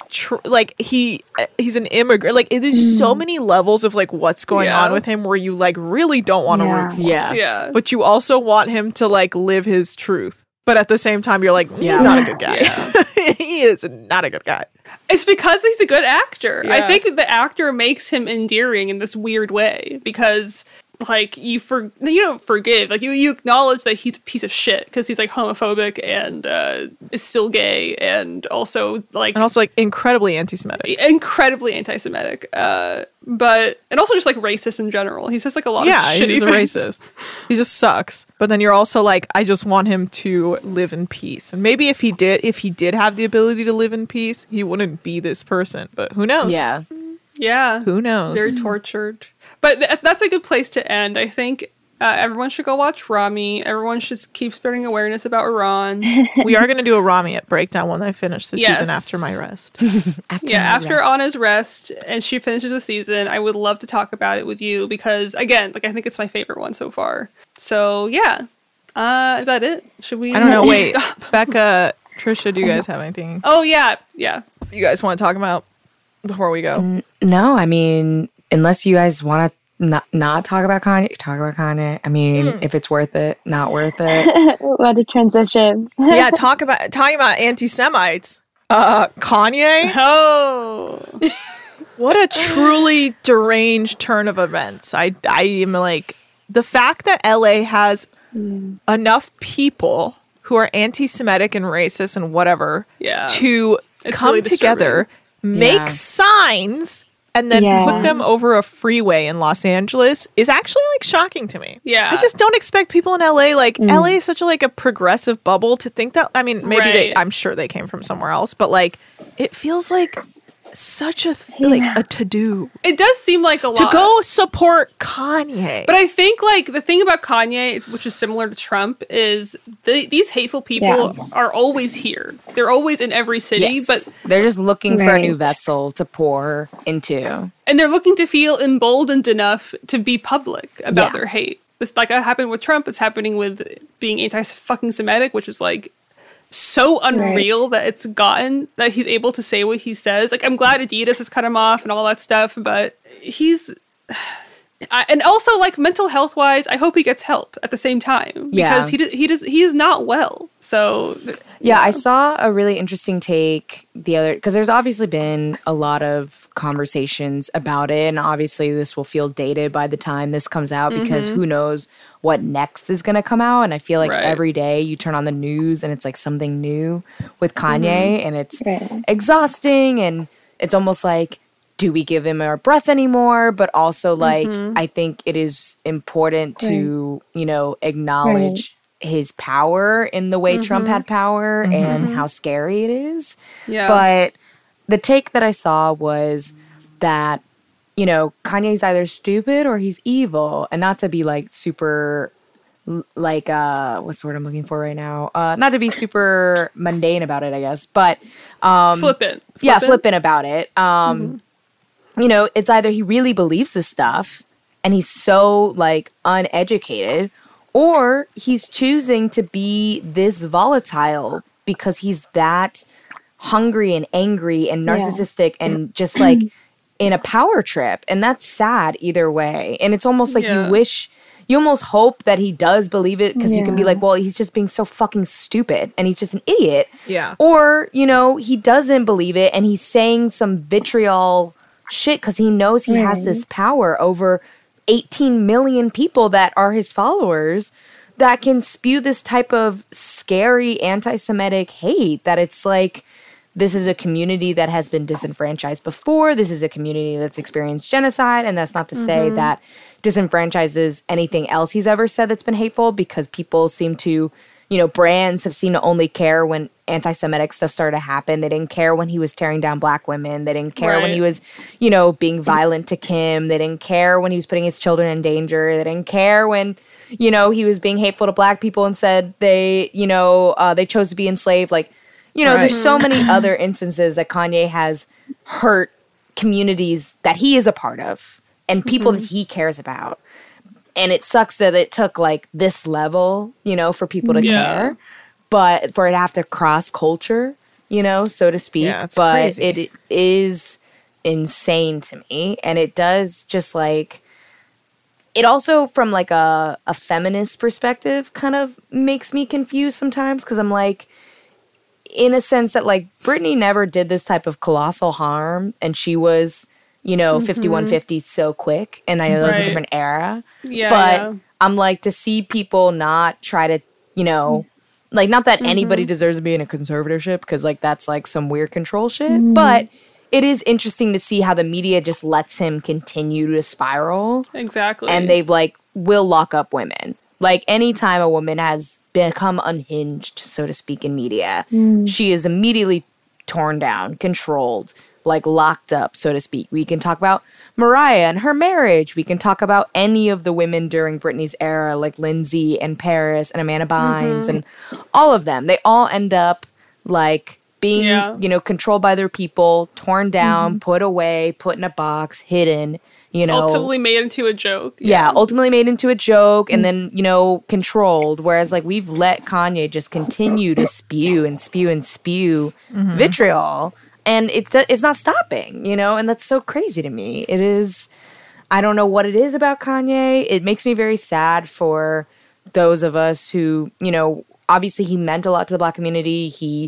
he's an immigrant. Like there's so many levels of like what's going Yeah. on with him where you like really don't want to Yeah. root for him. Yeah. Yeah. But you also want him to like live his truth. But at the same time, you're like, he's Yeah. not a good guy. Yeah. He is not a good guy. It's because he's a good actor. I Yeah. think the actor makes him endearing in this weird way because like you don't forgive, like you acknowledge that he's a piece of shit because he's like homophobic and is still gay and also like incredibly anti-Semitic. incredibly anti-Semitic, but and also just like racist in general. He says like a lot of shitty he's a things. racist. He just sucks. But then you're also like, I just want him to live in peace. And maybe if he did have the ability to live in peace, he wouldn't be this person. But who knows? Yeah. Yeah, Who knows? very tortured. But that's a good place to end. I think everyone should go watch Rami. Everyone should keep spreading awareness about Iran. We are going to do a Rami at breakdown when I finish the Yes. season after my rest. After Anna's rest and she finishes the season, I would love to talk about it with you because, again, like I think it's my favorite one so far. So yeah, is that it? Should we? I don't know. Wait, Stop. Becca, Trisha, do you guys have anything Oh yeah. you guys want to talk about before we go? No, I mean, unless you guys want to not talk about Kanye, talk about Kanye. I mean, if it's worth it, not worth it. What a transition. Yeah, talking about anti-Semites. Kanye. Oh. What a truly deranged turn of events. I am like, the fact that LA has enough people who are anti-Semitic and racist and whatever to come really together, make signs, and then put them over a freeway in Los Angeles is actually like shocking to me. Yeah. I just don't expect people in LA, like LA is such a progressive bubble to think that, I mean, maybe I'm sure they came from somewhere else, but like it feels like such a a to-do. It does seem like a lot. To go support Kanye. But I think like the thing about Kanye, which is similar to Trump, is these hateful people are always here. They're always in every city, but they're just looking for a new vessel to pour into. And they're looking to feel emboldened enough to be public about their hate. This like that happened with Trump. It's happening with being anti-fucking Semitic, which is like so unreal that it's gotten that he's able to say what he says. Like, I'm glad Adidas has cut him off and all that stuff, but he's... and also, like, mental health wise, I hope he gets help at the same time because he is not well. So I saw a really interesting take the other, because there's obviously been a lot of conversations about it, and obviously this will feel dated by the time this comes out because who knows what next is going to come out. And I feel like every day you turn on the news and it's like something new with Kanye, and it's exhausting, and it's almost like, do we give him our breath anymore? But also, like, I think it is important to, you know, acknowledge his power in the way Trump had power and how scary it is. Yeah. But the take that I saw was that, you know, Kanye's either stupid or he's evil. And not to be, like, super, like, what's the word I'm looking for right now? Not to be super mundane about it, I guess. But flippant. Yeah, flippant about it. You know, it's either he really believes this stuff and he's so, like, uneducated, or he's choosing to be this volatile because he's that hungry and angry and narcissistic and just, like, in a power trip. And that's sad either way. And it's almost like you almost hope that he does believe it because you can be like, well, he's just being so fucking stupid and he's just an idiot. Yeah. Or, you know, he doesn't believe it and he's saying some vitriol shit because he knows he has this power over 18 million people that are his followers that can spew this type of scary anti-Semitic hate that it's like, this is a community that has been disenfranchised before. This is a community that's experienced genocide. And that's not to say that disenfranchises anything else he's ever said that's been hateful, because people seem to, you know, brands have seemed to only care when anti-Semitic stuff started to happen. They didn't care when he was tearing down black women. They didn't care when he was, you know, being violent to Kim. They didn't care when he was putting his children in danger. They didn't care when, you know, he was being hateful to black people and said they, you know, they chose to be enslaved. Like, you know, there's so many other instances that Kanye has hurt communities that he is a part of and people that he cares about. And it sucks that it took like this level, you know, for people to care, but for it to have to cross culture, you know, so to speak. Yeah, it's but crazy. it is insane to me. And it does just like, it also from like a feminist perspective kind of makes me confused sometimes, because I'm like, in a sense that like Britney never did this type of colossal harm, and she was, you know, 5150 so quick, and I know that was a different era. But I'm like, to see people not try to, you know, like, not that anybody deserves to be in a conservatorship, because like that's like some weird control shit, but it is interesting to see how the media just lets him continue to spiral. Exactly. And they've like will lock up women. Like, anytime a woman has become unhinged, so to speak, in media, she is immediately torn down, controlled, like locked up, so to speak. We can talk about Mariah and her marriage. We can talk about any of the women during Britney's era, like Lindsay and Paris and Amanda Bynes and all of them. They all end up like being, you know, controlled by their people, torn down, put away, put in a box, hidden, you know. Ultimately made into a joke. Yeah, ultimately made into a joke and then, you know, controlled. Whereas, like, we've let Kanye just continue to spew and spew and spew vitriol. And it's not stopping, you know, and that's so crazy to me. It is, I don't know what it is about Kanye. It makes me very sad for those of us who, you know, obviously he meant a lot to the Black community. He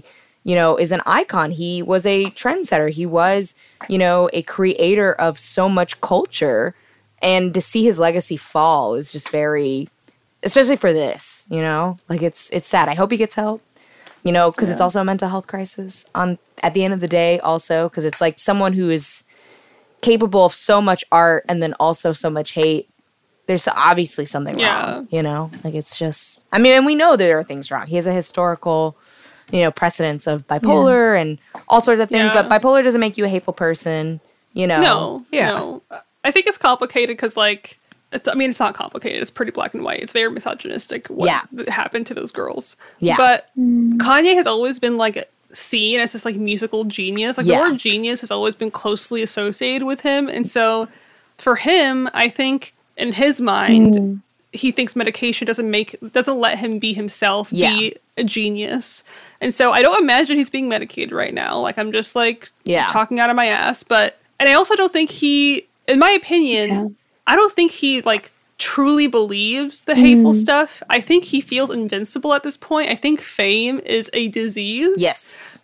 is an icon. He was a trendsetter. He was, a creator of so much culture. And to see his legacy fall is just very, especially for this, like it's sad. I hope he gets help, because it's also a mental health crisis at the end of the day also, because it's like someone who is capable of so much art and then also so much hate. There's obviously something wrong, like it's just, and we know there are things wrong. He has a historical, precedence of bipolar and all sorts of things, but bipolar doesn't make you a hateful person, No. I think it's complicated because, like, it's not complicated. It's pretty black and white. It's very misogynistic what happened to those girls. Yeah. But Kanye has always been, like, seen as this, like, musical genius. Like, the word genius has always been closely associated with him. And so, for him, I think, in his mind, he thinks medication doesn't let him be himself, be a genius. And so, I don't imagine he's being medicated right now. Like, I'm just, like, talking out of my ass. And I also don't think in my opinion, I don't think he, like, truly believes the hateful stuff. I think he feels invincible at this point. I think fame is a disease. Yes.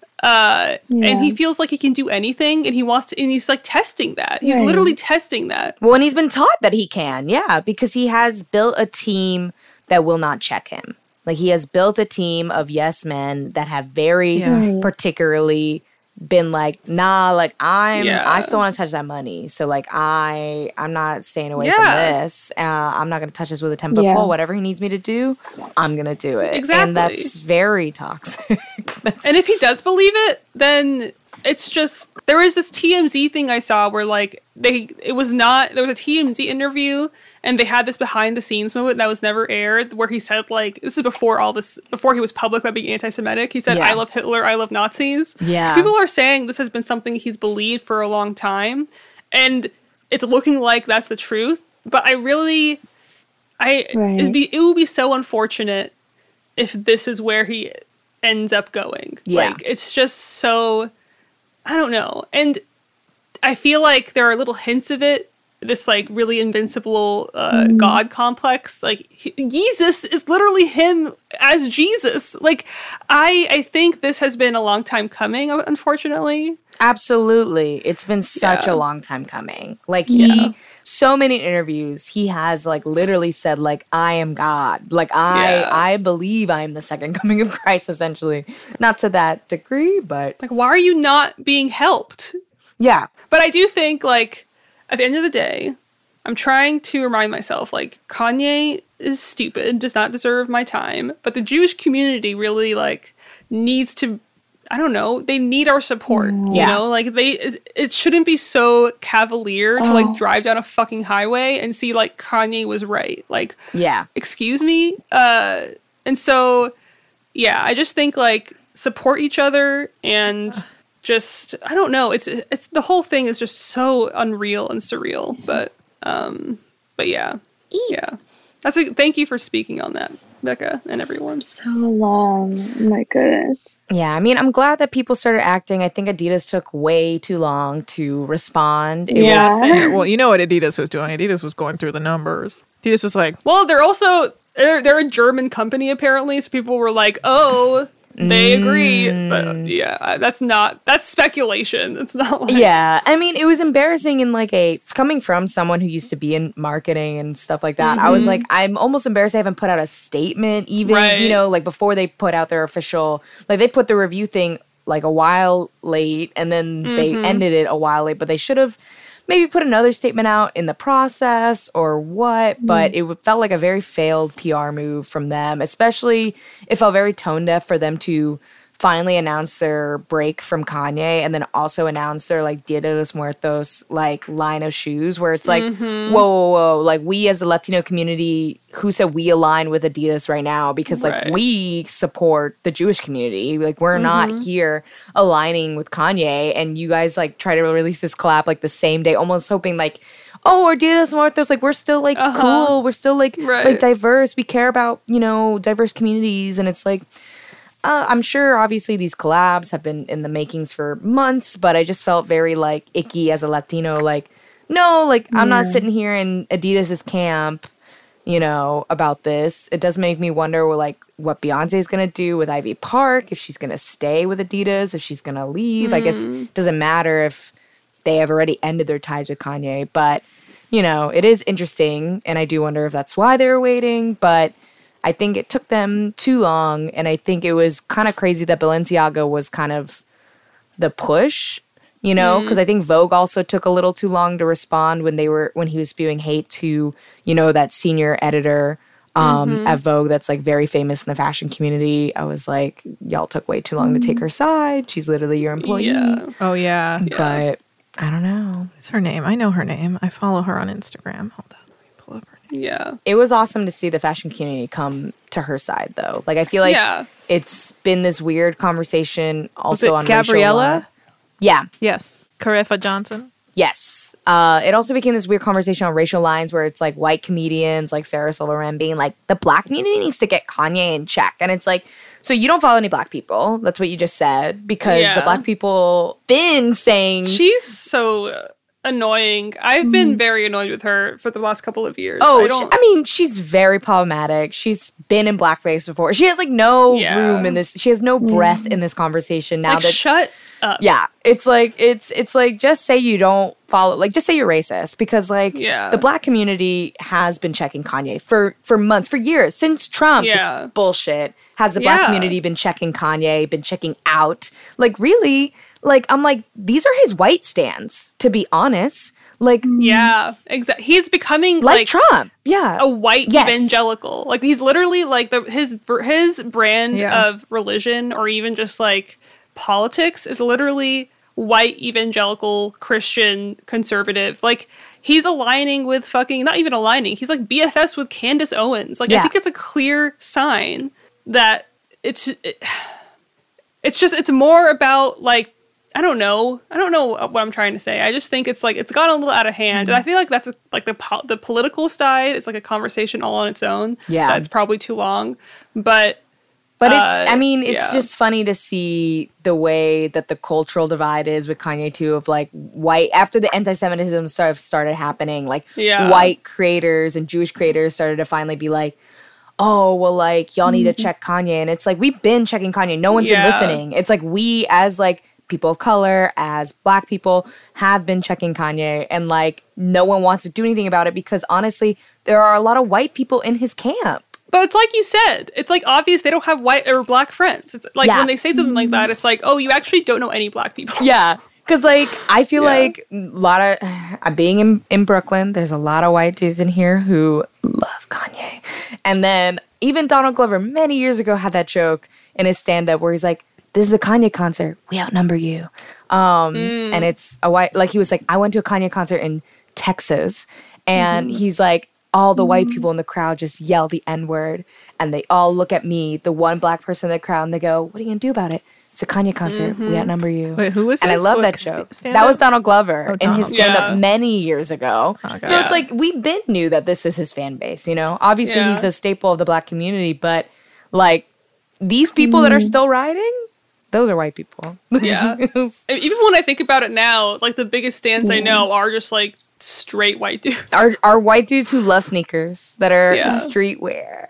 And he feels like he can do anything, and he wants to, and he's, like, testing that. He's literally testing that. Well, and he's been taught that he can, because he has built a team that will not check him. Like, he has built a team of yes men that have very particularly been like, nah, like I still want to touch that money. So like I'm not staying away from this. I'm not going to touch this with a 10-foot pole. Whatever he needs me to do, I'm going to do it. Exactly. And that's very toxic. And if he does believe it, then it's just, there was this TMZ thing I saw where like there was a TMZ interview and they had this behind the scenes moment that was never aired where he said like, this is before he was public about being anti-Semitic. He said, I love Hitler, I love Nazis. Yeah. So people are saying this has been something he's believed for a long time and it's looking like that's the truth. But it would be so unfortunate if this is where he ends up going. Yeah. Like, it's just so, I don't know. And I feel like there are little hints of it. This like really invincible God complex. Like Jesus is literally him as Jesus. Like I think this has been a long time coming, unfortunately. Absolutely. It's been such a long time coming. Like so many interviews, he has like literally said like, I am God. Like I believe I am the second coming of Christ, essentially. Not to that degree, but like, why are you not being helped? Yeah. But I do think like, at the end of the day, I'm trying to remind myself, like, Kanye is stupid, does not deserve my time, but the Jewish community really, like, needs to, I don't know, they need our support, you know? Like, it shouldn't be so cavalier to, like, drive down a fucking highway and see, like, Kanye was right. Like, excuse me? And so, I just think, like, support each other and... just, I don't know. It's the whole thing is just so unreal and surreal. But yeah. Thank you for speaking on that, Becca, and everyone. So long. My goodness. Yeah, I mean, I'm glad that people started acting. I think Adidas took way too long to respond. Well, you know what Adidas was doing? Adidas was going through the numbers. Adidas was like, well, they're a German company apparently, so people were like, oh. They agree, but that's speculation. It's not like... Yeah, I mean, it was embarrassing in like coming from someone who used to be in marketing and stuff like that. I was like, I'm almost embarrassed they haven't put out a statement even, like before they put out their official, like they put the review thing like a while late and then they ended it a while late, but they should have maybe put another statement out in the process or what, but it felt like a very failed PR move from them, especially it felt very tone deaf for them to finally announce their break from Kanye and then also announce their like Dia de los Muertos like line of shoes where it's like, whoa, like we as a Latino community, who said we align with Adidas right now? Because like we support the Jewish community. Like we're not here aligning with Kanye and you guys like try to release this collab like the same day, almost hoping like, oh, we're Dia de los Muertos, like we're still like cool. We're still like diverse. We care about, diverse communities. And it's like, I'm sure obviously these collabs have been in the makings for months, but I just felt very like icky as a Latino, like, no, like I'm not sitting here in Adidas's camp, about this. It does make me wonder, like, what Beyonce is going to do with Ivy Park, if she's going to stay with Adidas, if she's going to leave. I guess it doesn't matter if they have already ended their ties with Kanye. But, it is interesting, and I do wonder if that's why they were waiting. But I think it took them too long, and I think it was kind of crazy that Balenciaga was kind of the push, because I think Vogue also took a little too long to respond when he was spewing hate to, that senior editor at Vogue that's like very famous in the fashion community. I was like, y'all took way too long to take her side. She's literally your employee. Yeah. Oh, yeah. But I don't know. What's her name? I know her name. I follow her on Instagram. Hold on. Let me pull up her name. Yeah. It was awesome to see the fashion community come to her side, though. Like, I feel like it's been this weird conversation also on Gabriella? Yeah. Yes. Carefa Johnson? Yes. It also became this weird conversation on racial lines where it's like white comedians like Sarah Silverman being like, the black community needs to get Kanye in check. And it's like, so you don't follow any black people. That's what you just said. Because the black people been saying... She's so annoying. I've been very annoyed with her for the last couple of years. She's very problematic. She's been in blackface before. She has like no room in this. She has no breath in this conversation now. Like, shut up. Yeah, it's like just say you don't follow. Like, just say you're racist because the black community has been checking Kanye for months, for years, since Trump bullshit. Has the black community been checking Kanye? Been checking out? Like, really? Like, I'm like, these are his white stands, to be honest. Like, yeah, exactly. He's becoming like Trump. Yeah, a white evangelical. Like, he's literally like his brand of religion, or even just like politics, is literally white evangelical Christian conservative. Like, he's aligning with fucking, not even aligning. He's like BFS with Candace Owens. Like, I think it's a clear sign that it's more about like, I don't know what I'm trying to say. I just think it's like it's gotten a little out of hand, and I feel like that's like the political side is like a conversation all on its own. Yeah, that's probably too long, but it's just funny to see the way that the cultural divide is with Kanye too. Of like white, after the anti-Semitism stuff started happening, like white creators and Jewish creators started to finally be like, oh, well, like, y'all need to check Kanye. And it's like, we've been checking Kanye. No one's been listening. It's like we, as like people of color, as black people, have been checking Kanye. And like, no one wants to do anything about it because honestly, there are a lot of white people in his camp. But it's like you said, it's like obvious they don't have white or black friends. It's like when they say something like that, it's like, oh, you actually don't know any black people. Yeah. Because, like, I feel like a lot of, being in Brooklyn, there's a lot of white dudes in here who love Kanye. And then even Donald Glover many years ago had that joke in his stand-up where he's like, this is a Kanye concert. We outnumber you. And it's a white, like, he was like, I went to a Kanye concert in Texas. And he's like, all the white people in the crowd just yell the N-word. And they all look at me, the one black person in the crowd, and they go, what are you going to do about it? It's a Kanye concert. We outnumber you. Wait, who was that? And I love that joke. That was Donald Glover in his stand-up many years ago. Okay. So it's like, we knew that this was his fan base, you know? Obviously, he's a staple of the black community, but, like, these people that are still riding, those are white people. Yeah. Even when I think about it now, like, the biggest stands I know are just, like, straight white dudes. Are white dudes who love sneakers that are streetwear.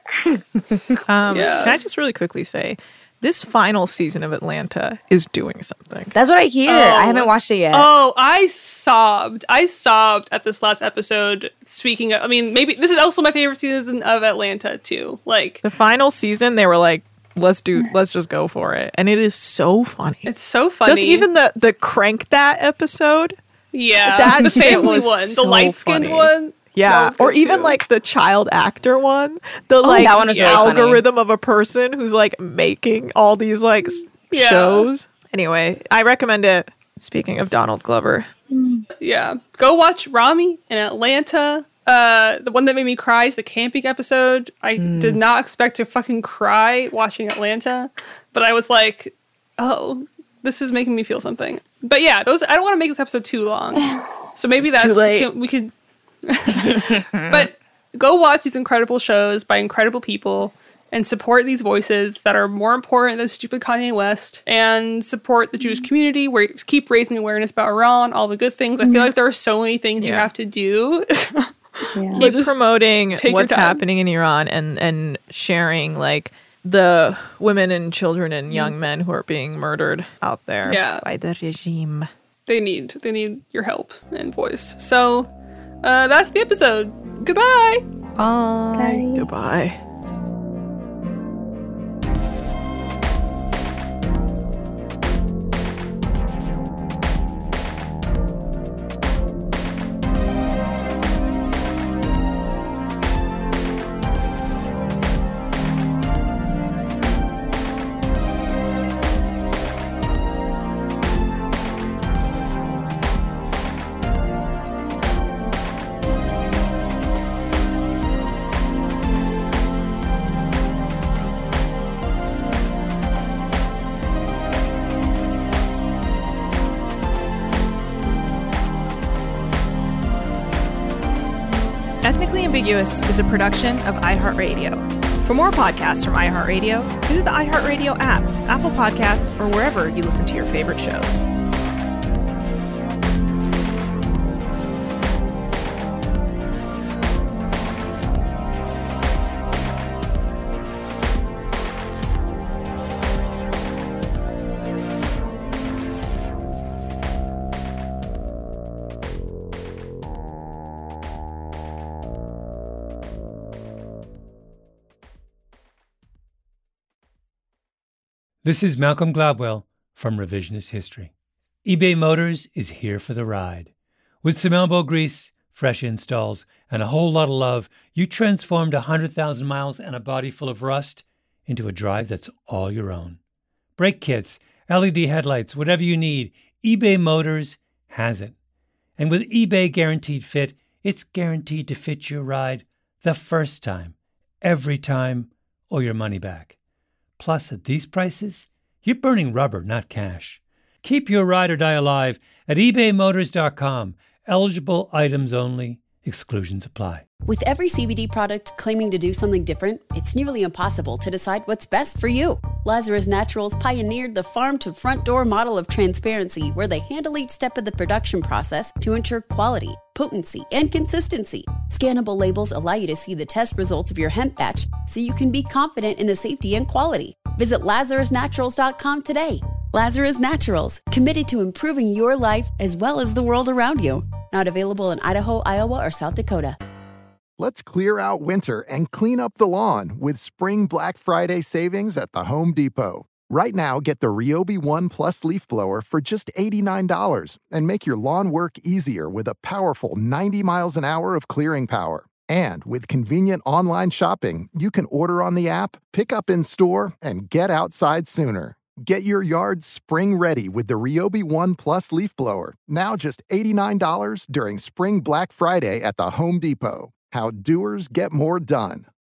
Can I just really quickly say, this final season of Atlanta is doing something. That's what I hear. I haven't watched it yet. Oh, I sobbed at this last episode. Speaking of, I mean, maybe this is also my favorite season of Atlanta too. Like, the final season, they were like, let's just go for it. And it is so funny. It's so funny. Just even the Crank That episode. Yeah. That the family one. So the light-skinned funny. one. Yeah, or even too. like the child actor one, the like that one was really algorithm of a person who's like making all these like shows. Anyway, I recommend it. Speaking of Donald Glover, go watch Rami in Atlanta. The one that made me cry is the camping episode. I did not expect to fucking cry watching Atlanta, but I was like, oh, this is making me feel something. But yeah, those I don't want to make this episode too long, so maybe too late. We could. But go watch these incredible shows by incredible people and support these voices that are more important than stupid Kanye West, and support the Jewish community, where keep raising awareness about Iran, all the good things. I feel like there are so many things you have to do. Keep promoting take your what's time. happening in Iran and sharing like the women and children and young men who are being murdered out there by the regime. They need your help and voice. So that's the episode. Goodbye. Bye. Goodbye. Ethnically Ambiguous is a production of iHeartRadio. For more podcasts from iHeartRadio, visit the iHeartRadio app, Apple Podcasts, or wherever you listen to your favorite shows. This is Malcolm Gladwell from Revisionist History. eBay Motors is here for the ride. With some elbow grease, fresh installs, and a whole lot of love, you transformed 100,000 miles and a body full of rust into a drive that's all your own. Brake kits, LED headlights, whatever you need, eBay Motors has it. And with eBay Guaranteed Fit, it's guaranteed to fit your ride the first time, every time, or your money back. Plus, at these prices, you're burning rubber, not cash. Keep your ride or die alive at ebaymotors.com. Eligible items only. Exclusions apply. With every CBD product claiming to do something different, it's nearly impossible to decide what's best for you. Lazarus Naturals pioneered the farm-to-front-door model of transparency, where they handle each step of the production process to ensure quality, potency, and consistency. Scannable labels allow you to see the test results of your hemp batch, so you can be confident in the safety and quality. Visit LazarusNaturals.com today. Lazarus Naturals, committed to improving your life as well as the world around you. Not available in Idaho, Iowa, or South Dakota. Let's clear out winter and clean up the lawn with Spring Black Friday savings at the Home Depot. Right now, get the Ryobi One Plus leaf blower for just $89 and make your lawn work easier with a powerful 90 miles an hour of clearing power. And with convenient online shopping, you can order on the app, pick up in store, and get outside sooner. Get your yard spring ready with the Ryobi One Plus leaf blower, now just $89 during Spring Black Friday at the Home Depot. How doers get more done.